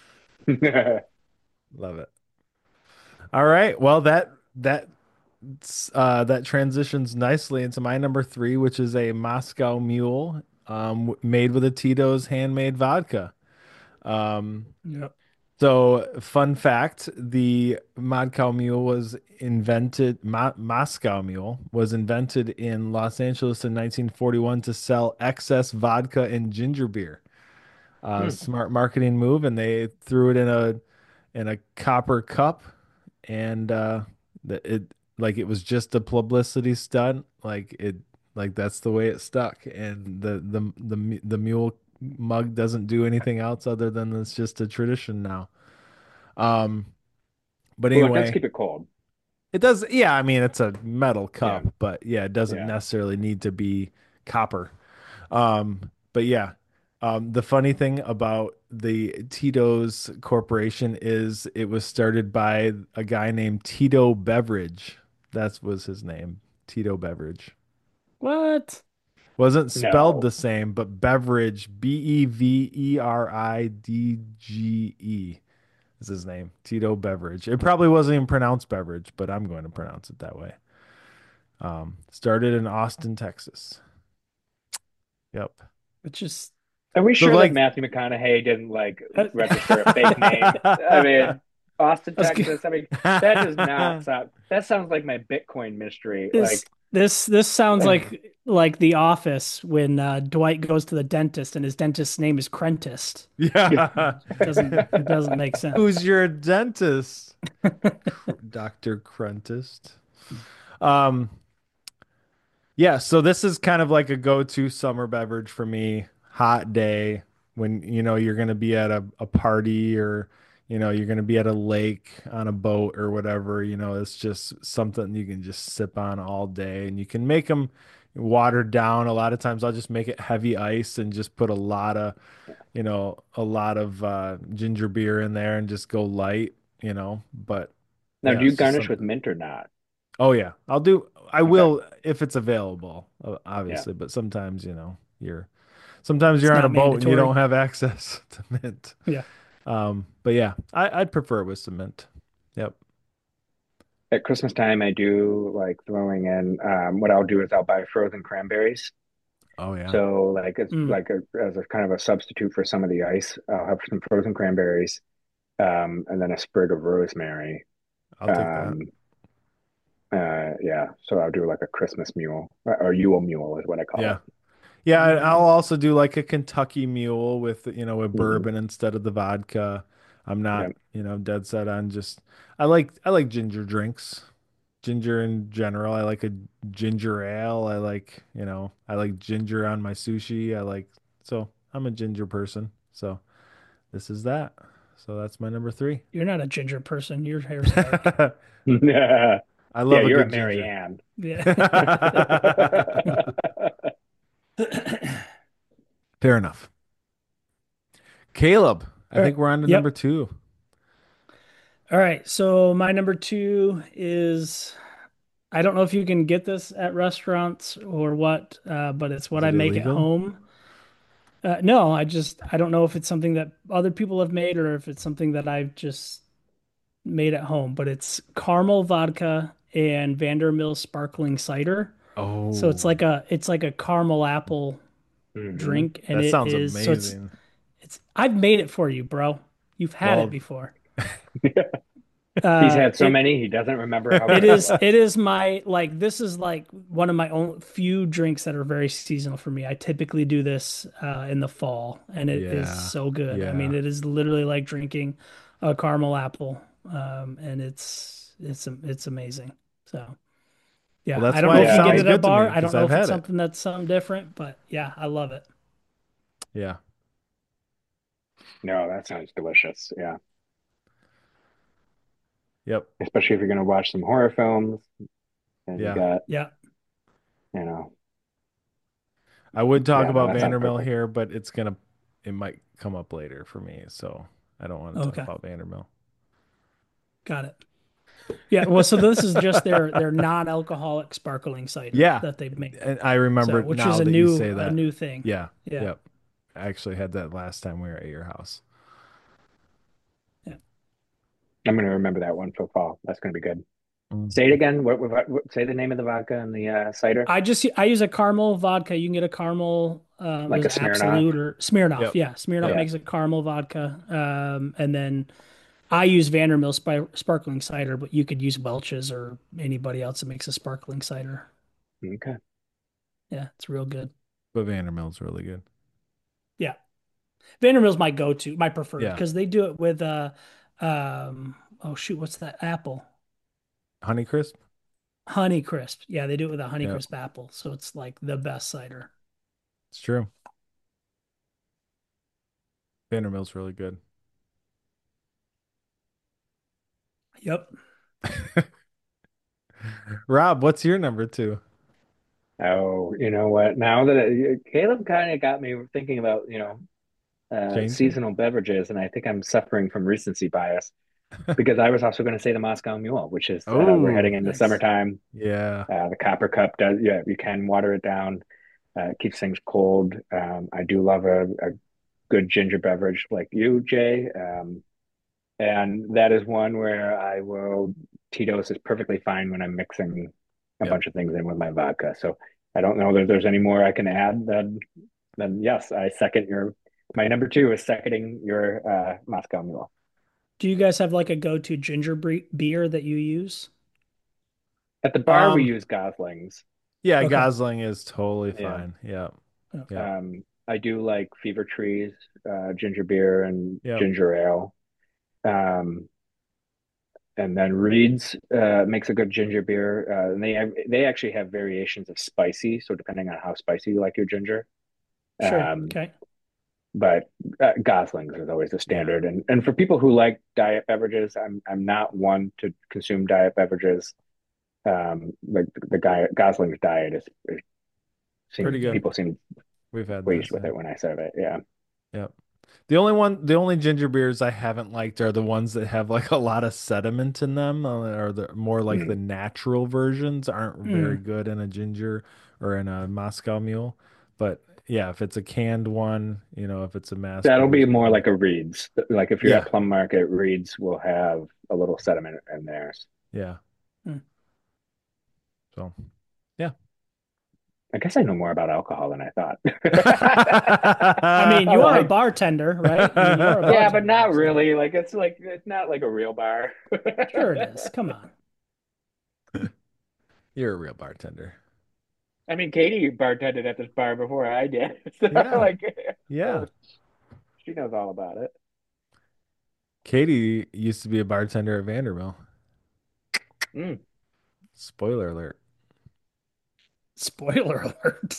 Love it. All right. Well, that that uh that transitions nicely into my number three, which is a Moscow Mule, um, w- made with a Tito's handmade vodka. Um, Yep. so fun fact, the Moscow Mule was invented, Mo Moscow Mule was invented in Los Angeles in nineteen forty-one to sell excess vodka and ginger beer. Uh, Hmm. smart marketing move, and they threw it in a in a copper cup, and uh, the- it like it was just a publicity stunt. Like it, like that's the way it stuck, and the the the mu- the mule mug doesn't do anything else other than it's just a tradition now. Um, but Well, it does anyway, keep it cold. it does. Yeah, I mean it's a metal Yeah, cup, but yeah, it doesn't yeah. necessarily need to be copper. Um, but yeah, um, the funny thing about the Tito's Corporation is it was started by a guy named Tito Beveridge. That was his name, Tito Beveridge. What? Wasn't spelled No. the same, but Beveridge, B E V E R I D G E is his name, Tito Beveridge. It probably wasn't even pronounced Beveridge, but I'm going to pronounce it that way. Um, started in Austin, Texas. Yep. It's just Are we So sure that like Matthew McConaughey didn't like uh, register a fake name? I mean, Austin, I was g- Texas. I mean, that does not sound. That sounds like my Bitcoin mystery. this Like, this this sounds like like The Office when uh, Dwight goes to the dentist and his dentist's name is Crentist. Yeah. It doesn't it doesn't make sense. Who's your dentist? doctor Cruntist. Um, yeah, so this is kind of like a go-to summer beverage for me. Hot day, when you know you're going to be at a, a party or you know you're going to be at a lake on a boat or whatever, you know, it's just something you can just sip on all day and you can make them watered down. A lot of times I'll just make it heavy ice and just put a lot of, you know, a lot of uh, ginger beer in there and just go light, you know, but Now, yeah, do you it's just garnish with something. mint or not? Oh yeah, I'll do. I Okay. will if it's available, uh, Yeah. obviously. But sometimes, you know, you're sometimes It's you're on a not boat and you mandatory. don't have access to mint. Yeah. Um, but yeah, I, I'd prefer it with some mint. Yep. At Christmas time, I do like throwing in, um, what I'll do is I'll buy frozen cranberries. Oh yeah, So like it's Mm. like a, as a kind of a substitute for some of the ice. I'll have some frozen cranberries, um, and then a sprig of rosemary. I'll take that. Um, uh, yeah, so I'll do like a Christmas mule or Yule mule is what I call Yeah. it. Yeah, and I'll Nice. also do like a Kentucky Mule with, you know, a Hmm. bourbon instead of the vodka. I'm not, Yeah. you know, dead set on just I like I like ginger drinks. Ginger in general. I like a ginger ale. I like, you know, I like ginger on my sushi. I like so I'm a ginger person. So this is that. So that's my number three. You're not a ginger person. Your hair's dark. Yeah, I yeah, love a you're a good Mary ginger. Ann. Yeah. Fair enough. Caleb, I All right. think we're on to number Yep. two. All right. So my number two is I don't know if you can get this at restaurants or what, uh, but it's what Is I it make at illegal? home. Uh, no, I just I don't know if it's something that other people have made or if it's something that I've just made at home, but it's caramel vodka and Vandermeer sparkling cider. So it's Oh, like a it's like a caramel apple Hmm. drink, and that it sounds is so it's amazing. it's I've made it for you, bro. You've had it Well, before. He's Uh, had so it many, he doesn't remember how it good it is was. it is my like this is like one of my own few drinks that are very seasonal for me. I typically do this uh, in the fall, and it is yeah, so good. I mean, yeah. it is literally like drinking a caramel apple, um, and it's it's it's amazing. So Well, yeah, I that's don't why know it if you Yeah, get sounds it I at a good to bar. me I because don't know I've if it's had it. something that's something different, but yeah, I love it. Yeah. no, that sounds delicious. Yeah, Yep. especially if you're gonna watch some horror films and you Yeah. got, Yeah. you know, I would talk yeah, no, about that sounds Vandermill perfect. here, but it's gonna, it might come up later for me, so I don't want to talk Okay. about Vandermill. Got it. Yeah. Well, so this is just their their non-alcoholic sparkling cider Yeah, that they've made. and I So, remember which is now a that you new say a that. new thing. Yeah. Yeah. Yep. I actually had that last time we were at your house. Yeah. I'm gonna remember that one for fall. That's gonna be good. Say it Mhm. again. What, what, what say the name of the vodka and the uh, cider? I just I use a caramel vodka. You can get a caramel uh Like there's a Smirnoff. Absolute or Smirnoff. Yep. Yeah. Smirnoff Yep. Yeah. makes a caramel vodka. Um and then I use Vandermeer spi sparkling cider, but you could use Welch's or anybody else that makes a sparkling cider. Okay. Yeah, it's real good. But Vandermill's really good. Yeah. Vandermeer's my go-to, my preferred, Yeah. because they do it with uh um oh shoot, what's that apple? Honeycrisp? Honeycrisp. Yeah, they do it with a Yep. Honeycrisp apple. So it's like the best cider. It's true. Vandermill's really good. Yep. Rob, what's your number two? Oh, you know what? Now that it, Caleb kind of got me thinking about, you know, uh, Changing? seasonal beverages, and I think I'm suffering from recency bias because I was also going to say the Moscow Mule, which is uh, we're Oh, heading into Nice. summertime. yeah. Uh, the Copper Cup does, yeah, you can water it down. Uh, it keeps things cold. Um, I do love a, a good ginger beverage like you, Jay. Um, and that is one where I will, Tito's is perfectly fine when I'm mixing a Yep. bunch of things in with my vodka. So I don't know that there's any more I can add. Then, then yes, I second your, my number two is seconding your uh, Moscow Mule. Do you guys have like a go-to ginger bre- beer that you use? At the bar, we Um, use Goslings. yeah, Okay. Gosling is totally Yeah. fine. Yep. Oh, Yep. Um, I do like Fever Trees, uh, ginger beer and Yep. ginger ale. Um, and then Reed's uh, makes a good ginger beer. Uh, and they have, they actually have variations of spicy, so depending on how spicy you like your ginger. sure. Um, Okay. but uh, Gosling's is always the Yeah. standard. And and for people who like diet beverages, I'm I'm not one to consume diet beverages. Um, like the, the guy Gosling's diet is, is Pretty seem good. people seem We've had pleased this. with Yeah. it when I serve it. Yeah. Yep. The only one, the only ginger beers I haven't liked are the ones that have like a lot of sediment in them, uh, or the more like the Mm. natural versions aren't very Mm. good in a ginger or in a Moscow Mule. But yeah, if it's a canned one, you know, if it's a mass That'll be produced more one, like a Reed's. Like if you're at yeah, Plum Market, Reed's will have a little sediment in theirs. yeah. Mm. So yeah. I guess I know more about alcohol than I thought. I mean, I you are a like, bartender, right? I mean, you're a yeah, but bartender, not so really. Like it's like it's not like a real bar. sure it is. Come on. You're a real bartender. I mean, Katie bartended at this bar before I did. So, Yeah, like, yeah. so she knows all about it. Katie used to be a bartender at Vanderbilt. Mm. Spoiler alert. Spoiler alert.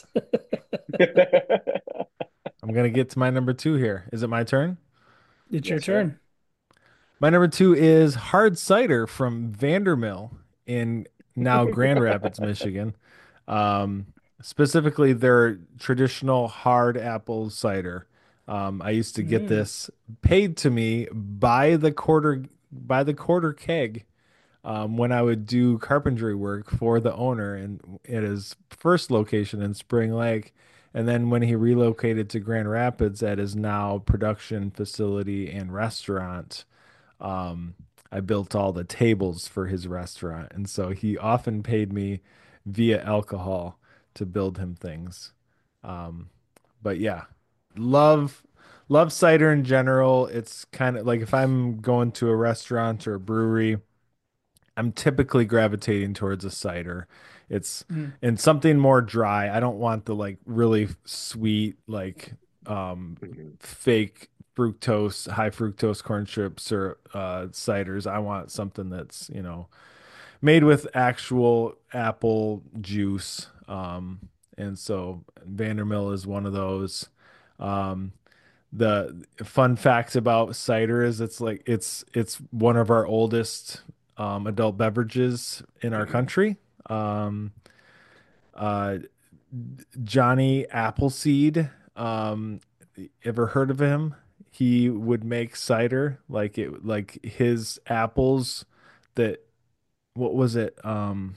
I'm gonna get to my number two here. Is it my turn? It's your Yes, sir. turn. My number two is hard cider from Vandermill in now Grand Rapids, Michigan. Um, specifically, their traditional hard apple cider. Um, I used to get Mm. this paid to me by the quarter by the quarter keg um, when I would do carpentry work for the owner and at his first location in Spring Lake. And then when he relocated to Grand Rapids at his now production facility and restaurant, um, I built all the tables for his restaurant. And so he often paid me via alcohol to build him things. Um, but yeah, love love cider in general. It's kind of like if I'm going to a restaurant or a brewery, I'm typically gravitating towards a cider. It's Mm. and something more dry. I don't want the like really sweet, like um Mhm. fake fructose, high fructose corn chips or uh ciders. I want something that's, you know, made with actual apple juice. Um and so Vandermill is one of those. Um the fun facts about cider is it's like it's it's one of our oldest um, adult beverages in our country. Um, uh, Johnny Appleseed, um, ever heard of him? He would make cider like it like his apples that what was it? Um,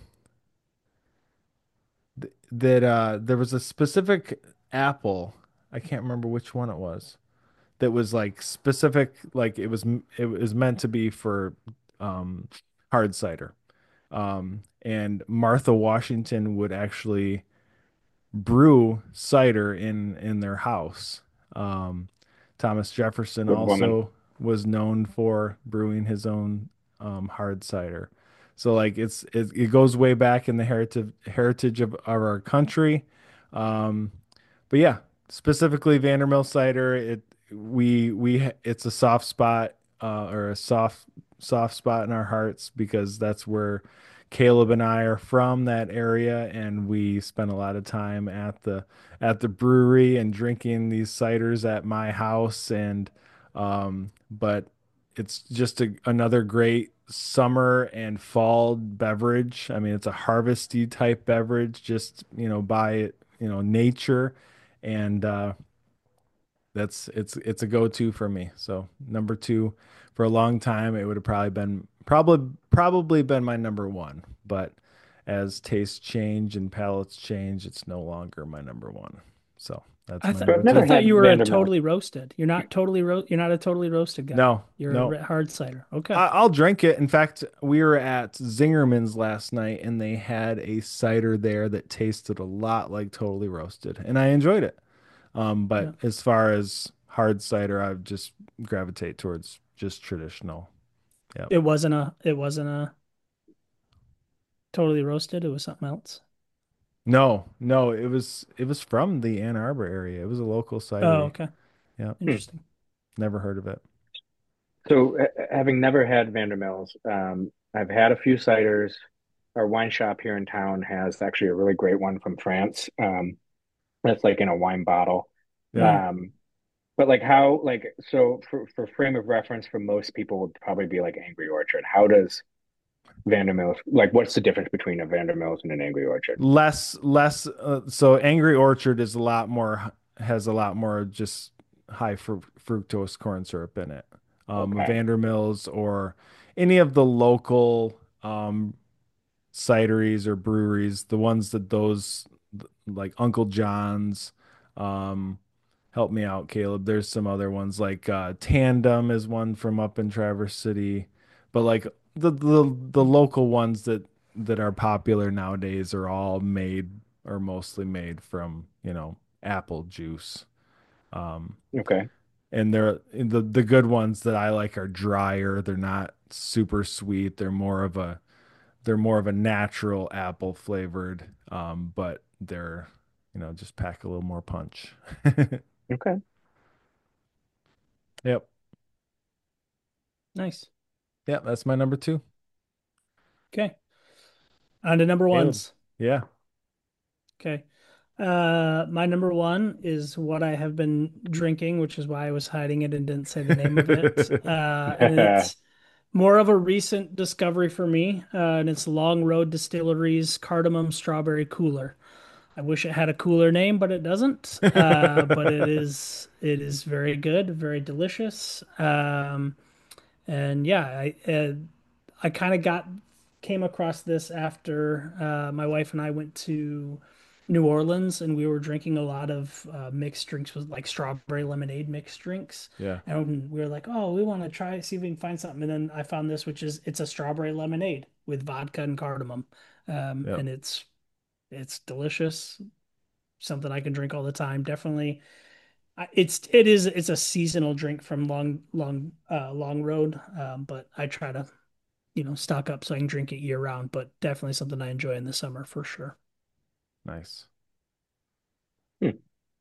th that uh, there was a specific apple. I can't remember which one it was that was like specific, like it was it was meant to be for um, hard cider. Um, and Martha Washington would actually brew cider in in their house. Um, Thomas Jefferson Good woman. also was known for brewing his own um, hard cider. So like it's it, it goes way back in the heritage heritage of, of our country. Um, but yeah, specifically Vandermill cider, it we we it's a soft spot uh, or a soft soft spot in our hearts because that's where Caleb and I are from that area, and we spent a lot of time at the at the brewery and drinking these ciders at my house. And um, but it's just a, another great summer and fall beverage. I mean, it's a harvesty type beverage, just you know, by you know nature, and uh, that's it's it's a go-to for me. So number two for a long time, it would have probably been probably probably been my number one. But as tastes change and palates change, it's no longer my number one. So that's I my thought So I've number I never two. thought had you were a Vanderbilt. totally roasted. You're not totally ro you're not a totally roasted guy. No, You're a no, re- hard cider. Okay. I, I'll drink it. In fact, we were at Zingerman's last night, and they had a cider there that tasted a lot like Totally Roasted, and I enjoyed it. Um, Yeah. but as far as hard cider, I would just gravitate towards just traditional. Yep. It wasn't a it wasn't a totally roasted. It was something else. No, no, it was it was from the Ann Arbor area. It was a local Oh, cidery. okay. Yep. Hmm. Interesting. Never heard of it. So, ha- having never had Vandermills, um, I've had a few ciders. Our wine shop here in town has actually a really great one from France. Um, that's like in a wine bottle. Yeah. Mm. Um, But like how like so for for frame of reference for most people would probably be like Angry Orchard. How does Vandermeels like what's the difference between a Vandermeels and an Angry Orchard? Less, less. Uh, so Angry Orchard is a lot more, has a lot more just high fru fructose corn syrup in it. Um, Okay. Vandermills or any of the local um, cideries or breweries, the ones that those like Uncle John's, um, help me out, Caleb. There's some other ones like uh, Tandem is one from up in Traverse City, but like the the the local ones that that are popular nowadays are all made or mostly made from, you know, apple juice. Um, Okay. and they're the the good ones that I like are drier. They're not super sweet. They're more of a they're more of a natural apple flavored, um, but they're, you know, just pack a little more punch. Okay. Yep. Nice. Yep. That's my number two. Okay. On to number Caleb. ones. Yeah. Okay. Uh, my number one is what I have been drinking, which is why I was hiding it and didn't say the name of it. Uh, and it's more of a recent discovery for me, uh, and it's Long Road Distillery's Cardamom Strawberry Cooler. I wish it had a cooler name, but it doesn't. Uh, but it is it is very good, very delicious. Um, and yeah, I uh, I kind of got came across this after uh, my wife and I went to New Orleans and we were drinking a lot of uh, mixed drinks with like strawberry lemonade mixed drinks. Yeah. And we were like, oh, we want to try, see if we can find something. And then I found this, which is it's a strawberry lemonade with vodka and cardamom. Um, Yep. and it's it's delicious, something I can drink all the time. Definitely. I- It's it is it's a seasonal drink from Long Long uh Long Road, um, but I try to you know, stock up so I can drink it year round, but definitely something I enjoy in the summer for sure. Nice. Hmm.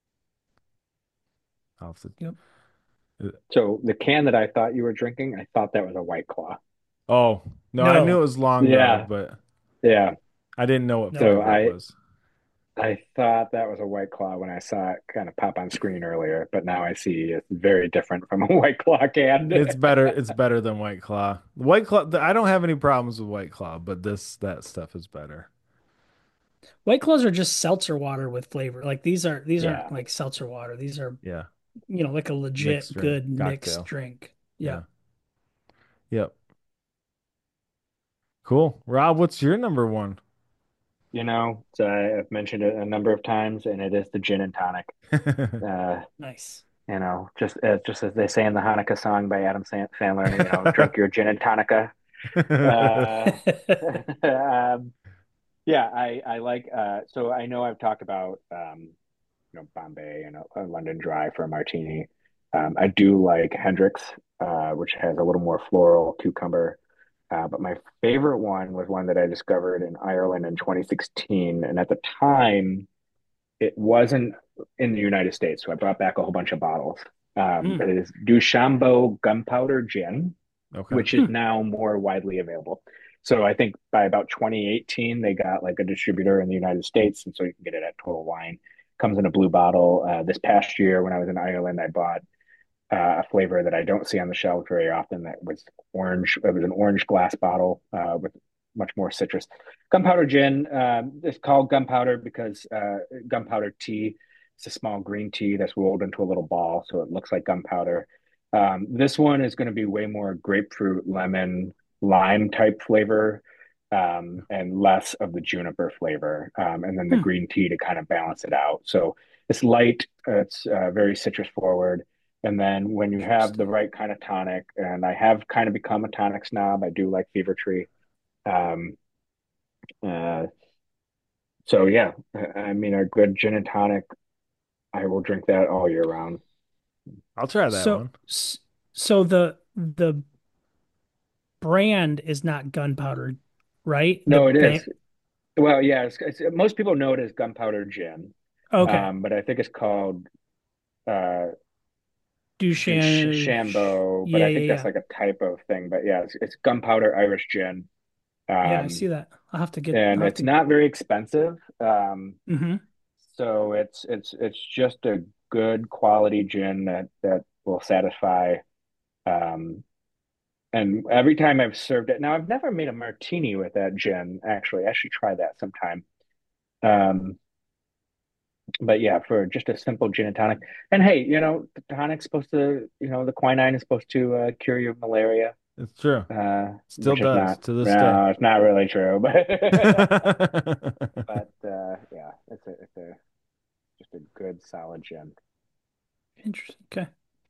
I'll have to, Yep. uh, So the can that I thought you were drinking, I thought that was a White Claw. oh, no, I knew it No, was Long Road, Yeah. but Yeah. I didn't know what no. So flavor it I was. I thought that was a White Claw when I saw it kind of pop on screen earlier, but now I see it's very different from a White Claw can. It's better. It's better than White Claw. White Claw. I don't have any problems with White Claw, but this that stuff is better. White Claws are just seltzer water with flavor. Like these are these aren't Yeah. like seltzer water. These are, Yeah. you know, like a Mixed legit drink, good mixed cocktail. drink. Yeah. Yeah. Yep. Cool. Rob, what's your number one? You know, so I- I've mentioned it a number of times, and it is the gin and tonic. Uh, Nice. you know, just uh, just as they say in the Hanukkah song by Adam Sandler, you know, drink your gin and tonica. Uh, um, yeah, I I like. Uh, so I know I've talked about um, you know, Bombay and a, a London Dry for a martini. Um, I do like Hendrick's, uh, which has a little more floral cucumber. Uh, but my favorite one was one that I discovered in Ireland in twenty sixteen, and at the time, it wasn't in the United States, so I brought back a whole bunch of bottles. Um, Hmm. it is Duchambeau Gunpowder Gin, Okay. which is Hmm. now more widely available. So I think by about twenty eighteen, they got like a distributor in the United States, and so you can get it at Total Wine. Comes in a blue bottle. Uh, this past year, when I was in Ireland, I bought uh, a flavor that I don't see on the shelf very often. That was orange. It was an orange glass bottle uh, with much more citrus. Gunpowder gin. Um, it's called gunpowder because uh, gunpowder tea. It's a small green tea that's rolled into a little ball, so it looks like gunpowder. Um, this one is going to be way more grapefruit, lemon, lime type flavor, um, and less of the juniper flavor, um, and then the Hmm. green tea to kind of balance it out. So it's light. Uh, it's uh, very citrus forward. And then when you have the Interesting. right kind of tonic, and I have kind of become a tonic snob, I do like Fever Tree. Um, uh, so yeah, I I mean, a good gin and tonic, I will drink that all year round. I'll try that So one. s- so the the brand is not gunpowder, right? The No, it ban is. Well, yeah, it's, it's, most people know it as gunpowder gin, okay. um, but I think it's called uh, Duchan. Duchambeau, but Yeah, I yeah, think that's yeah. like a type of thing. But yeah, it's, it's gunpowder Irish gin. Yeah, I see Um, that. I'll have to get and I'll have it's to not very expensive. Um, hmm So it's it's it's just a good quality gin that that will satisfy. Um, and every time I've served it, now I've never made a martini with that gin. Actually, I should try that sometime. Um, but yeah, for just a simple gin and tonic. And hey, you know, the tonic's supposed to, you know, the quinine is supposed to uh, cure you of malaria, It's true. uh, Still which is does not, to this day. no, it's not really true. But but uh, yeah, it's a it's a just a good solid gin. Interesting. Okay.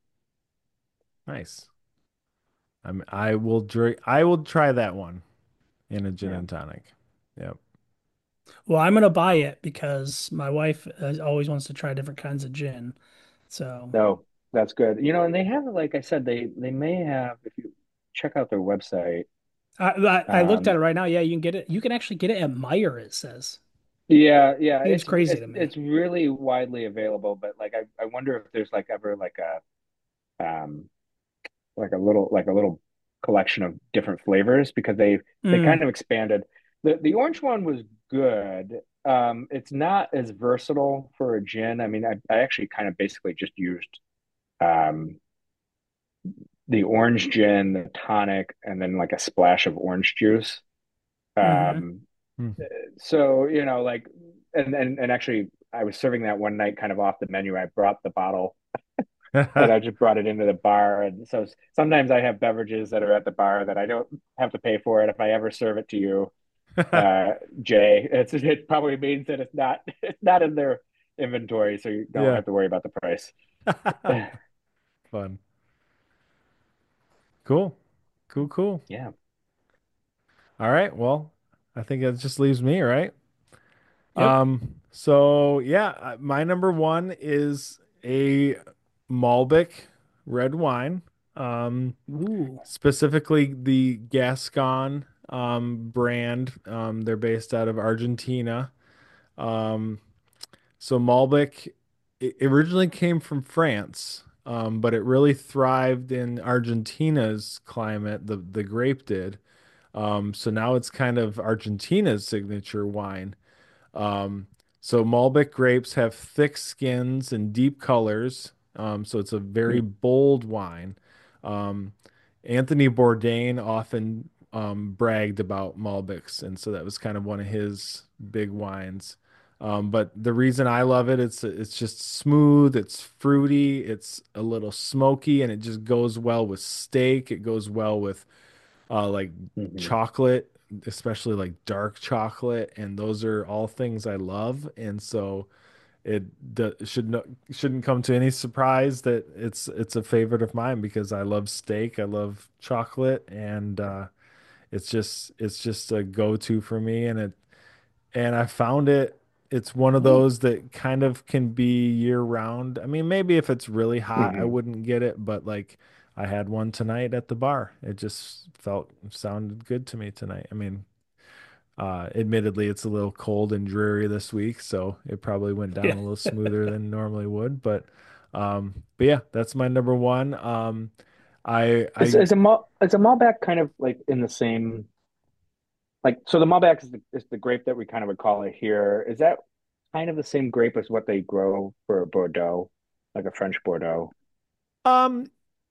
Nice. I'm I will drink I will try that one in a gin Yeah. and tonic. Yep. Well, I'm gonna buy it because my wife uh, always wants to try different kinds of gin. So No, that's good. You know, and they have, like I said, they they may have, if you check out their website. I, I I looked at Um, it right now. Yeah, you can get it. You can actually get it at Meyer, it says. yeah, yeah, Seems it's crazy it's to me. it's really widely available, but like I I wonder if there's like ever like a um like a little like a little collection of different flavors because they they kind Mm, of expanded. The the orange one was good. Um, it's not as versatile for a gin. I mean, I I actually kind of basically just used um the orange gin, the tonic, and then like a splash of orange juice. hmm. Um, Hmm. so you know, like, and and and actually, I was serving that one night, kind of off the menu. I brought the bottle and I just brought it into the bar, and so sometimes I have beverages that are at the bar that I don't have to pay for it if I ever serve it to you, uh, Jay. It's it probably means that it's not it's not in their inventory, so you don't Yeah. have to worry about the price. Fun. Cool. Cool, cool. Yeah. All right. Well, I think it just leaves me, right? Yep. Um, so yeah, uh, my number one is a Malbec red wine. Um, Ooh. specifically the Gascon um brand. Um, they're based out of Argentina. Um, so Malbec it originally came from France, um, but it really thrived in Argentina's climate. The the grape did. Um, so now it's kind of Argentina's signature wine. Um, so Malbec grapes have thick skins and deep colors. Um, so it's a very bold wine. Um, Anthony Bourdain often um, bragged about Malbecs, and so that was kind of one of his big wines. Um, but the reason I love it, it's it's just smooth, it's fruity, it's a little smoky, and it just goes well with steak. It goes well with uh, like Mhm. chocolate, especially like dark chocolate, and those are all things I love. And so it d should no, shouldn't come to any surprise that it's it's a favorite of mine because I love steak, I love chocolate, and uh, it's just it's just a go-to for me. And it and I found it. It's one of Oh, those that kind of can be year round. I mean, maybe if it's really hot, I Mhm. wouldn't get it, but like I had one tonight at the bar. It just felt sounded good to me tonight. I mean, uh, admittedly, it's a little cold and dreary this week, so it probably went down yeah. a little smoother than normally would. But, um, but yeah, that's my number one. Um, I Is I is a Mal is a Malbec kind of like in the same, like, so the Malbec is the is the grape that we kind of would call it here. Is that kind of the same grape as what they grow for Bordeaux, like a French Bordeaux? um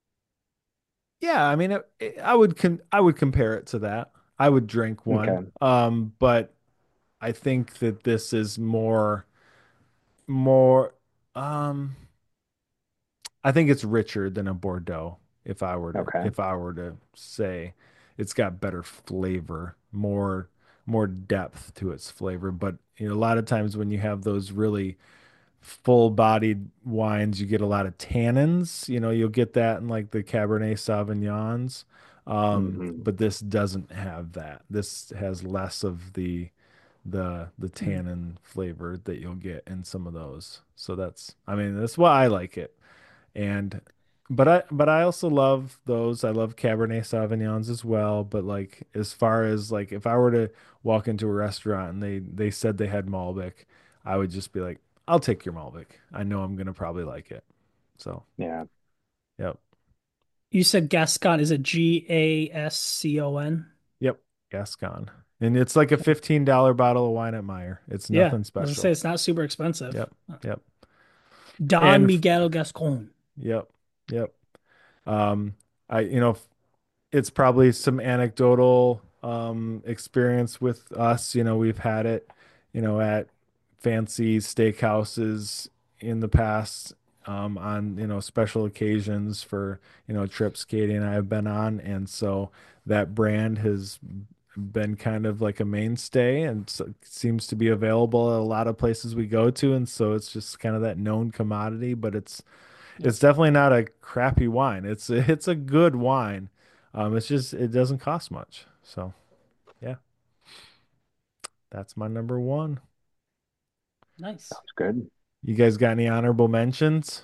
yeah, I mean, it, it- I would con I would compare it to that. I would drink one. Okay. Um, but I think that this is more more um I think it's richer than a Bordeaux if I were to Okay. if I were to say it's got better flavor, more more depth to its flavor. But you know, a lot of times when you have those really full-bodied wines, you get a lot of tannins. You know, you'll get that in like the Cabernet Sauvignons. Um, Hmm. but this doesn't have that. This has less of the the the Mm. tannin flavor that you'll get in some of those. So that's, I mean, that's why I like it. And but I but I also love those. I love Cabernet Sauvignons as well. But like as far as like if I were to walk into a restaurant and they they said they had Malbec, I would just be like, I'll take your Malbec. I know I'm gonna probably like it. So Yeah. yep. You said Gascon. Is it G A S C O N? Yep. Gascon. And it's like a fifteen dollar bottle of wine at Meyer. It's Yeah. nothing I was gonna say special. it's not super expensive. Yep. Yep. Don And Miguel Gascon. yep, yep. Um, I you know it's probably some anecdotal um experience with us. You know, we've had it, you know, at fancy steakhouses in the past, um, on, you know, special occasions for, you know, trips Katie and I have been on. And so that brand has been kind of like a mainstay and so seems to be available at a lot of places we go to. And so it's just kind of that known commodity, but it's Yep. it's definitely not a crappy wine. It's it's a good wine. Um, it's just it doesn't cost much. So yeah, that's my number one. Nice. Sounds good. You guys got any honorable mentions?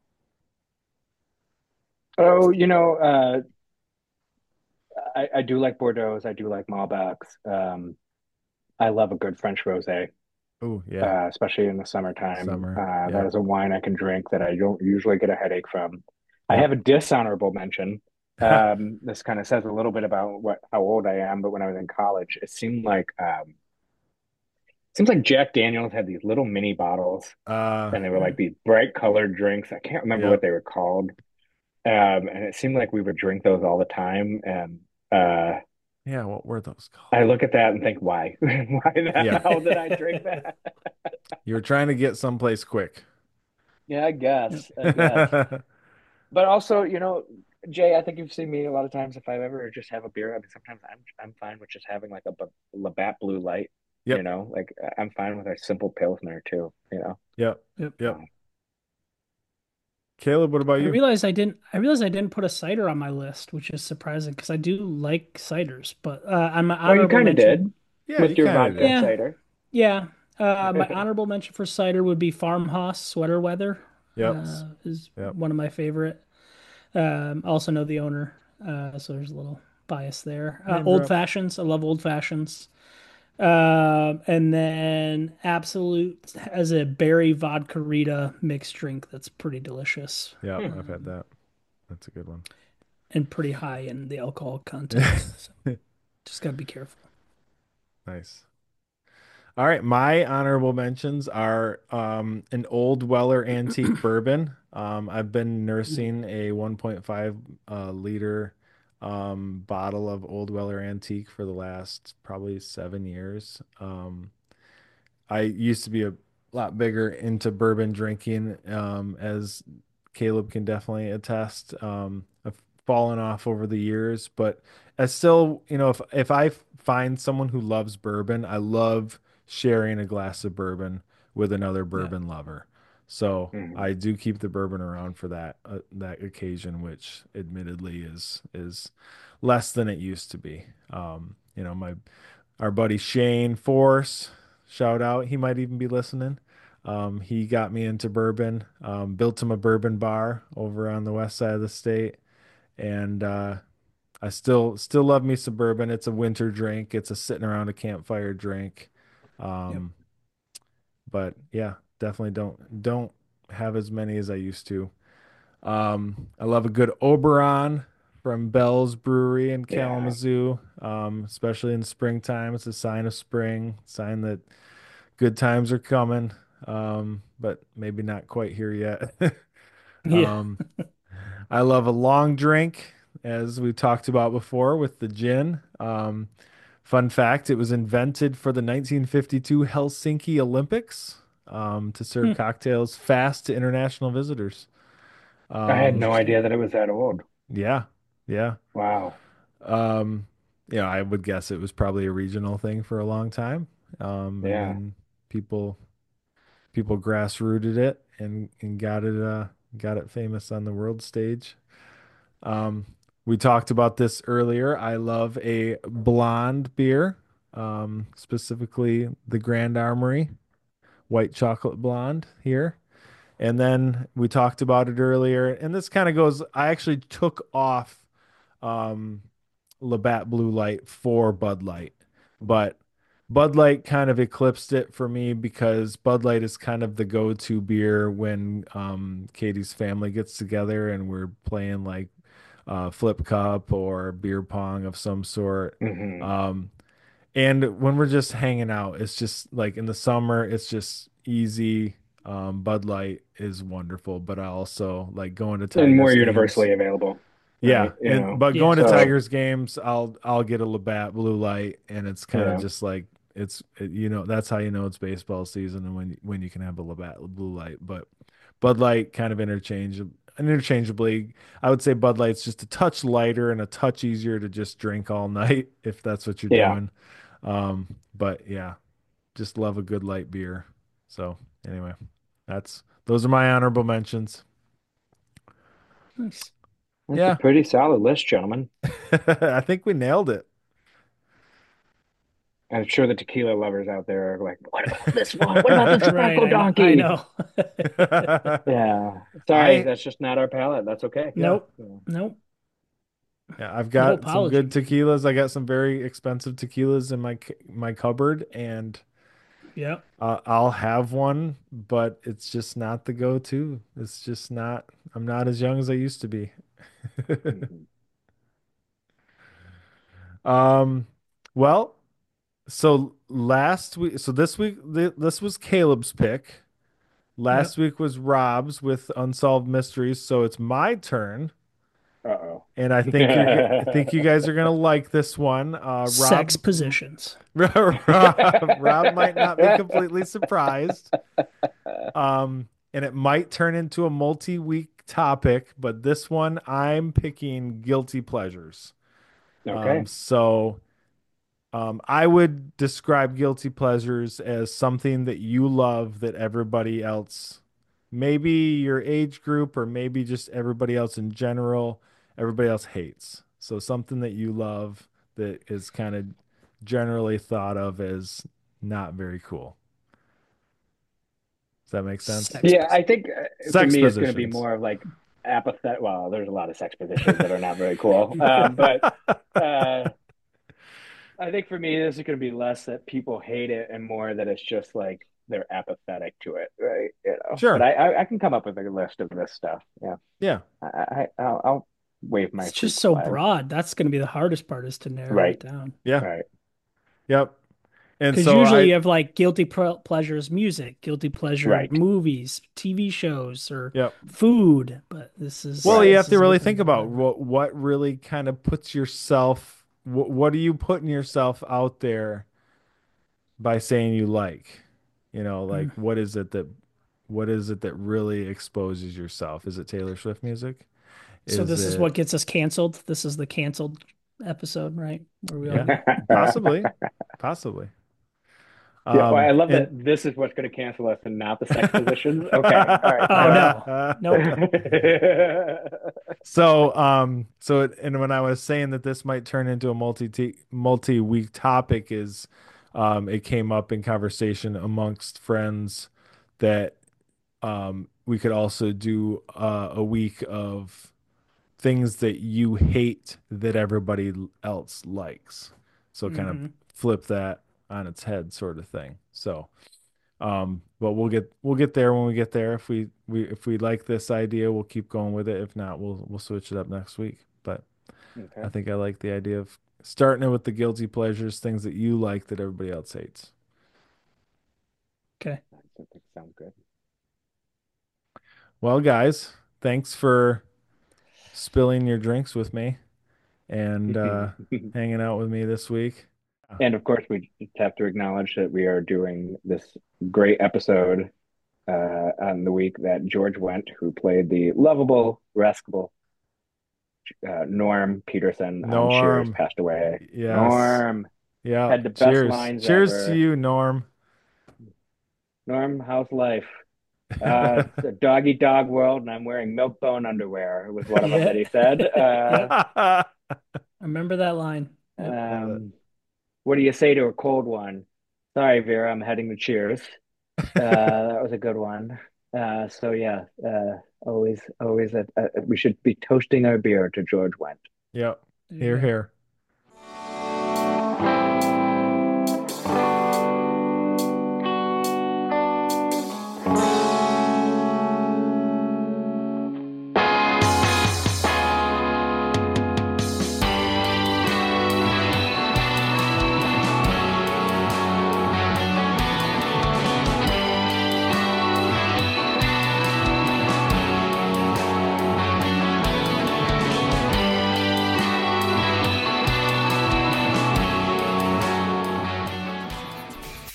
Oh, you know, uh, I, I do like Bordeaux. I do like Malbecs. Um, I love a good French rosé, Oh yeah, uh, especially in the summertime. summer. Uh, that Yep, is a wine I can drink that I don't usually get a headache from. I yep. have a dishonorable mention. Um, this kind of says a little bit about what how old I am, but when I was in college, it seemed like um, seems like Jack Daniels had these little mini bottles, uh, and they were like Mm. these bright colored drinks. I can't remember what yep. they were called. Um, and it seemed like we would drink those all the time. And uh, Yeah, what were those I called? look at that and think, why? Why the Yeah, hell did I drink that? you were trying to get someplace quick. Yeah, I Yep. guess, I guess. But also, you know, Jay, I think you've seen me a lot of times if I ever just have a beer. I mean, sometimes I'm I'm fine with just having like a B- Labatt Blue Light, you Yep, know, like I'm fine with a simple Pilsner too, you know. yep, Yep. yep. So, Caleb, what about I you? realized I didn't I realized I didn't put a cider on my list, which is surprising because I do like ciders. But uh, on my well, you honorable kind of mention, did Yeah, with you your kind of vodka did. yeah, cider. yeah. Uh, my honorable mention for cider would be Farmhouse Sweater Weather. Yep, Uh, is yep. one of my favorite. Um, I also know the owner, uh, so there's a little bias there. Uh, Name old drop. fashions, I love old fashions. Um, and then Absolute as a berry vodka Rita mixed drink that's pretty delicious. Yep, I've had Um, that. That's a good one. and pretty high in the alcohol content. So just gotta be careful. Nice. All right, my honorable mentions are um, an Old Weller antique bourbon. Um, I've been Ooh. nursing a one point five uh, liter um, bottle of Old Weller antique for the last probably seven years. Um, I used to be a lot bigger into bourbon drinking, um, as Caleb can definitely attest. Um, I've fallen off over the years, but I still, you know, if if I find someone who loves bourbon, I love sharing a glass of bourbon with another Yeah. bourbon lover. So Mhm. I do keep the bourbon around for that uh, that occasion, which admittedly is is less than it used to be. Um, you know, my our buddy Shane Force, shout out. He might even be listening. Um, he got me into bourbon, um, built him a bourbon bar over on the west side of the state. And uh, I still still love me some bourbon. It's a winter drink. It's a sitting around a campfire drink. Yep. Um, but yeah, definitely don't don't have as many as I used to. Um, I love a good Oberon from Bell's Brewery in Yeah. Kalamazoo, um, especially in springtime. It's a sign of spring, sign that good times are coming, um, but maybe not quite here yet. Yeah. Um, I love a long drink, as we talked about before with the gin. Um, fun fact, it was invented for the nineteen fifty-two Helsinki Olympics, um, to serve Hmm. cocktails fast to international visitors. I had Um, no Interesting. idea that it was that old. yeah, yeah. Wow. Um, yeah, I would guess it was probably a regional thing for a long time. Um, and Yeah. then people people grassrooted it and and got it uh got it famous on the world stage. Um, we talked about this earlier. I love a blonde beer, um, specifically the Grand Armory white chocolate blonde here. And then we talked about it earlier, and this kind of goes. I actually took off um, Labatt Blue Light for Bud Light, but Bud Light kind of eclipsed it for me because Bud Light is kind of the go-to beer when um, Katie's family gets together and we're playing like uh, flip cup or beer pong of some sort. Hmm. Um, and when we're just hanging out, it's just like in the summer, it's just easy. Um, Bud Light is wonderful, but I also like going to And Tigers more games. universally available. Yeah, right? You and know, but Yeah. going to So- Tigers games, I'll I'll get a Labatt Blue Light, and it's kind of Yeah. just like it's it, you know that's how you know it's baseball season, and when when you can have a Labatt Blue Light. But Bud Light kind of interchangeable, interchangeably. I would say Bud Light's just a touch lighter and a touch easier to just drink all night if that's what you're Yeah. doing. Um, but yeah, just love a good light beer. So anyway, that's those are my honorable mentions. Nice. That's Yeah. a pretty solid list, gentlemen. I think we nailed it. I'm sure the tequila lovers out there are like, what about this one? What about the Right. tobacco I know. donkey? I know. Yeah. Sorry, I- that's just not our palate. That's okay. Nope. Yeah. Nope. Yeah, I've No got some good apology. tequilas. I got some very expensive tequilas in my c- my cupboard, and Yep. uh, I'll have one, but it's just not the go-to. It's just not. I'm not as young as I used to be. Mhm. Um, well, so last week, so this week, th- this was Caleb's pick. Last week was Rob's with Unsolved Mysteries, so it's my turn, Uh-oh. and I think you're, g- I think you guys are gonna like this one. Uh, Sex Rob, positions. Rob, Rob might not be completely surprised. Um, and it might turn into a multi-week topic, but this one I'm picking guilty pleasures. Okay. Um, so um, I would describe guilty pleasures as something that you love that everybody else, maybe your age group or maybe just everybody else in general, everybody else hates. So something that you love that is kind of generally thought of as not very cool. Does that make sense? Sex Yeah, I think uh, for Sex me it's going to be positions. more of like apathetic. Well, there's a lot of sex positions that are not very cool. Um, but uh, I think for me, this is going to be less that people hate it and more that it's just like they're apathetic to it, right? You know. Sure. But I, I, I can come up with a list of this stuff. Yeah. Yeah. I, I I'll, I'll wave my. It's just freak so flag. broad. That's going to be the hardest part is to narrow Right. it down. Yeah. Right. Yep. And Because so usually I, you have like guilty pre- pleasures music, guilty pleasure Right. movies, T V shows, or yep. food. But this is Well, this you have to is really open think to about whatever. what what really kind of puts yourself. What, what are you putting yourself out there by saying you like? You know, like Mm. what is it that what is it that really exposes yourself? Is it Taylor Swift music? So this is it- what gets us canceled. This is the canceled episode, right? Where we all Yeah. possibly, possibly. Yeah, well, I Um, love and- that this is what's going to cancel us and not the sex positions. Okay. All right. Oh, no. Nope. So, um, so, it, and when I was saying that this might turn into a multi multi week topic, is, um, it came up in conversation amongst friends that, um, we could also do uh, a week of things that you hate that everybody else likes. So, kind of Mhm. flip that on its head, sort of thing. So, um, but we'll get we'll get there when we get there. If we, we if we like this idea, we'll keep going with it. If not, we'll we'll switch it up next week. But Okay. I think I like the idea of starting it with the guilty pleasures, things that you like that everybody else hates. Okay. That sounds good. Well, guys, thanks for spilling your drinks with me and uh, hanging out with me this week. And of course, we just have to acknowledge that we are doing this great episode uh, on the week that George went, who played the lovable, rascable uh, Norm Peterson on Cheers, Norm. passed away. Yes. Norm, Yeah. had the best Cheers. lines Cheers ever. to you, Norm. Norm, how's life? Uh, it's a dog eat dog world, and I'm wearing milk bone underwear. Was one of them Yeah. that he said. Uh, I remember that line. Yep. um, what do you say to a cold one? Sorry, Vera, I'm heading to Cheers. Uh, that was a good one. Uh, so yeah, uh, always, always, a, a, we should be toasting our beer to George Wendt. Yep. There you Here, go. here.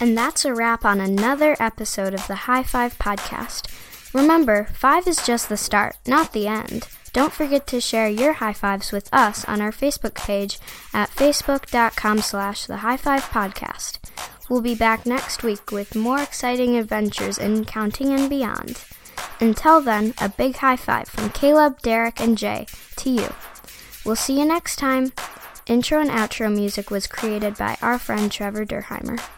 And that's a wrap on another episode of the High Five Podcast. Remember, five is just the start, not the end. Don't forget to share your high fives with us on our Facebook page at facebook.com slash the High Five Podcast. We'll be back next week with more exciting adventures in counting and beyond. Until then, a big high five from Caleb, Derek, and Jay to you. We'll see you next time. Intro and outro music was created by our friend Trevor Durheimer.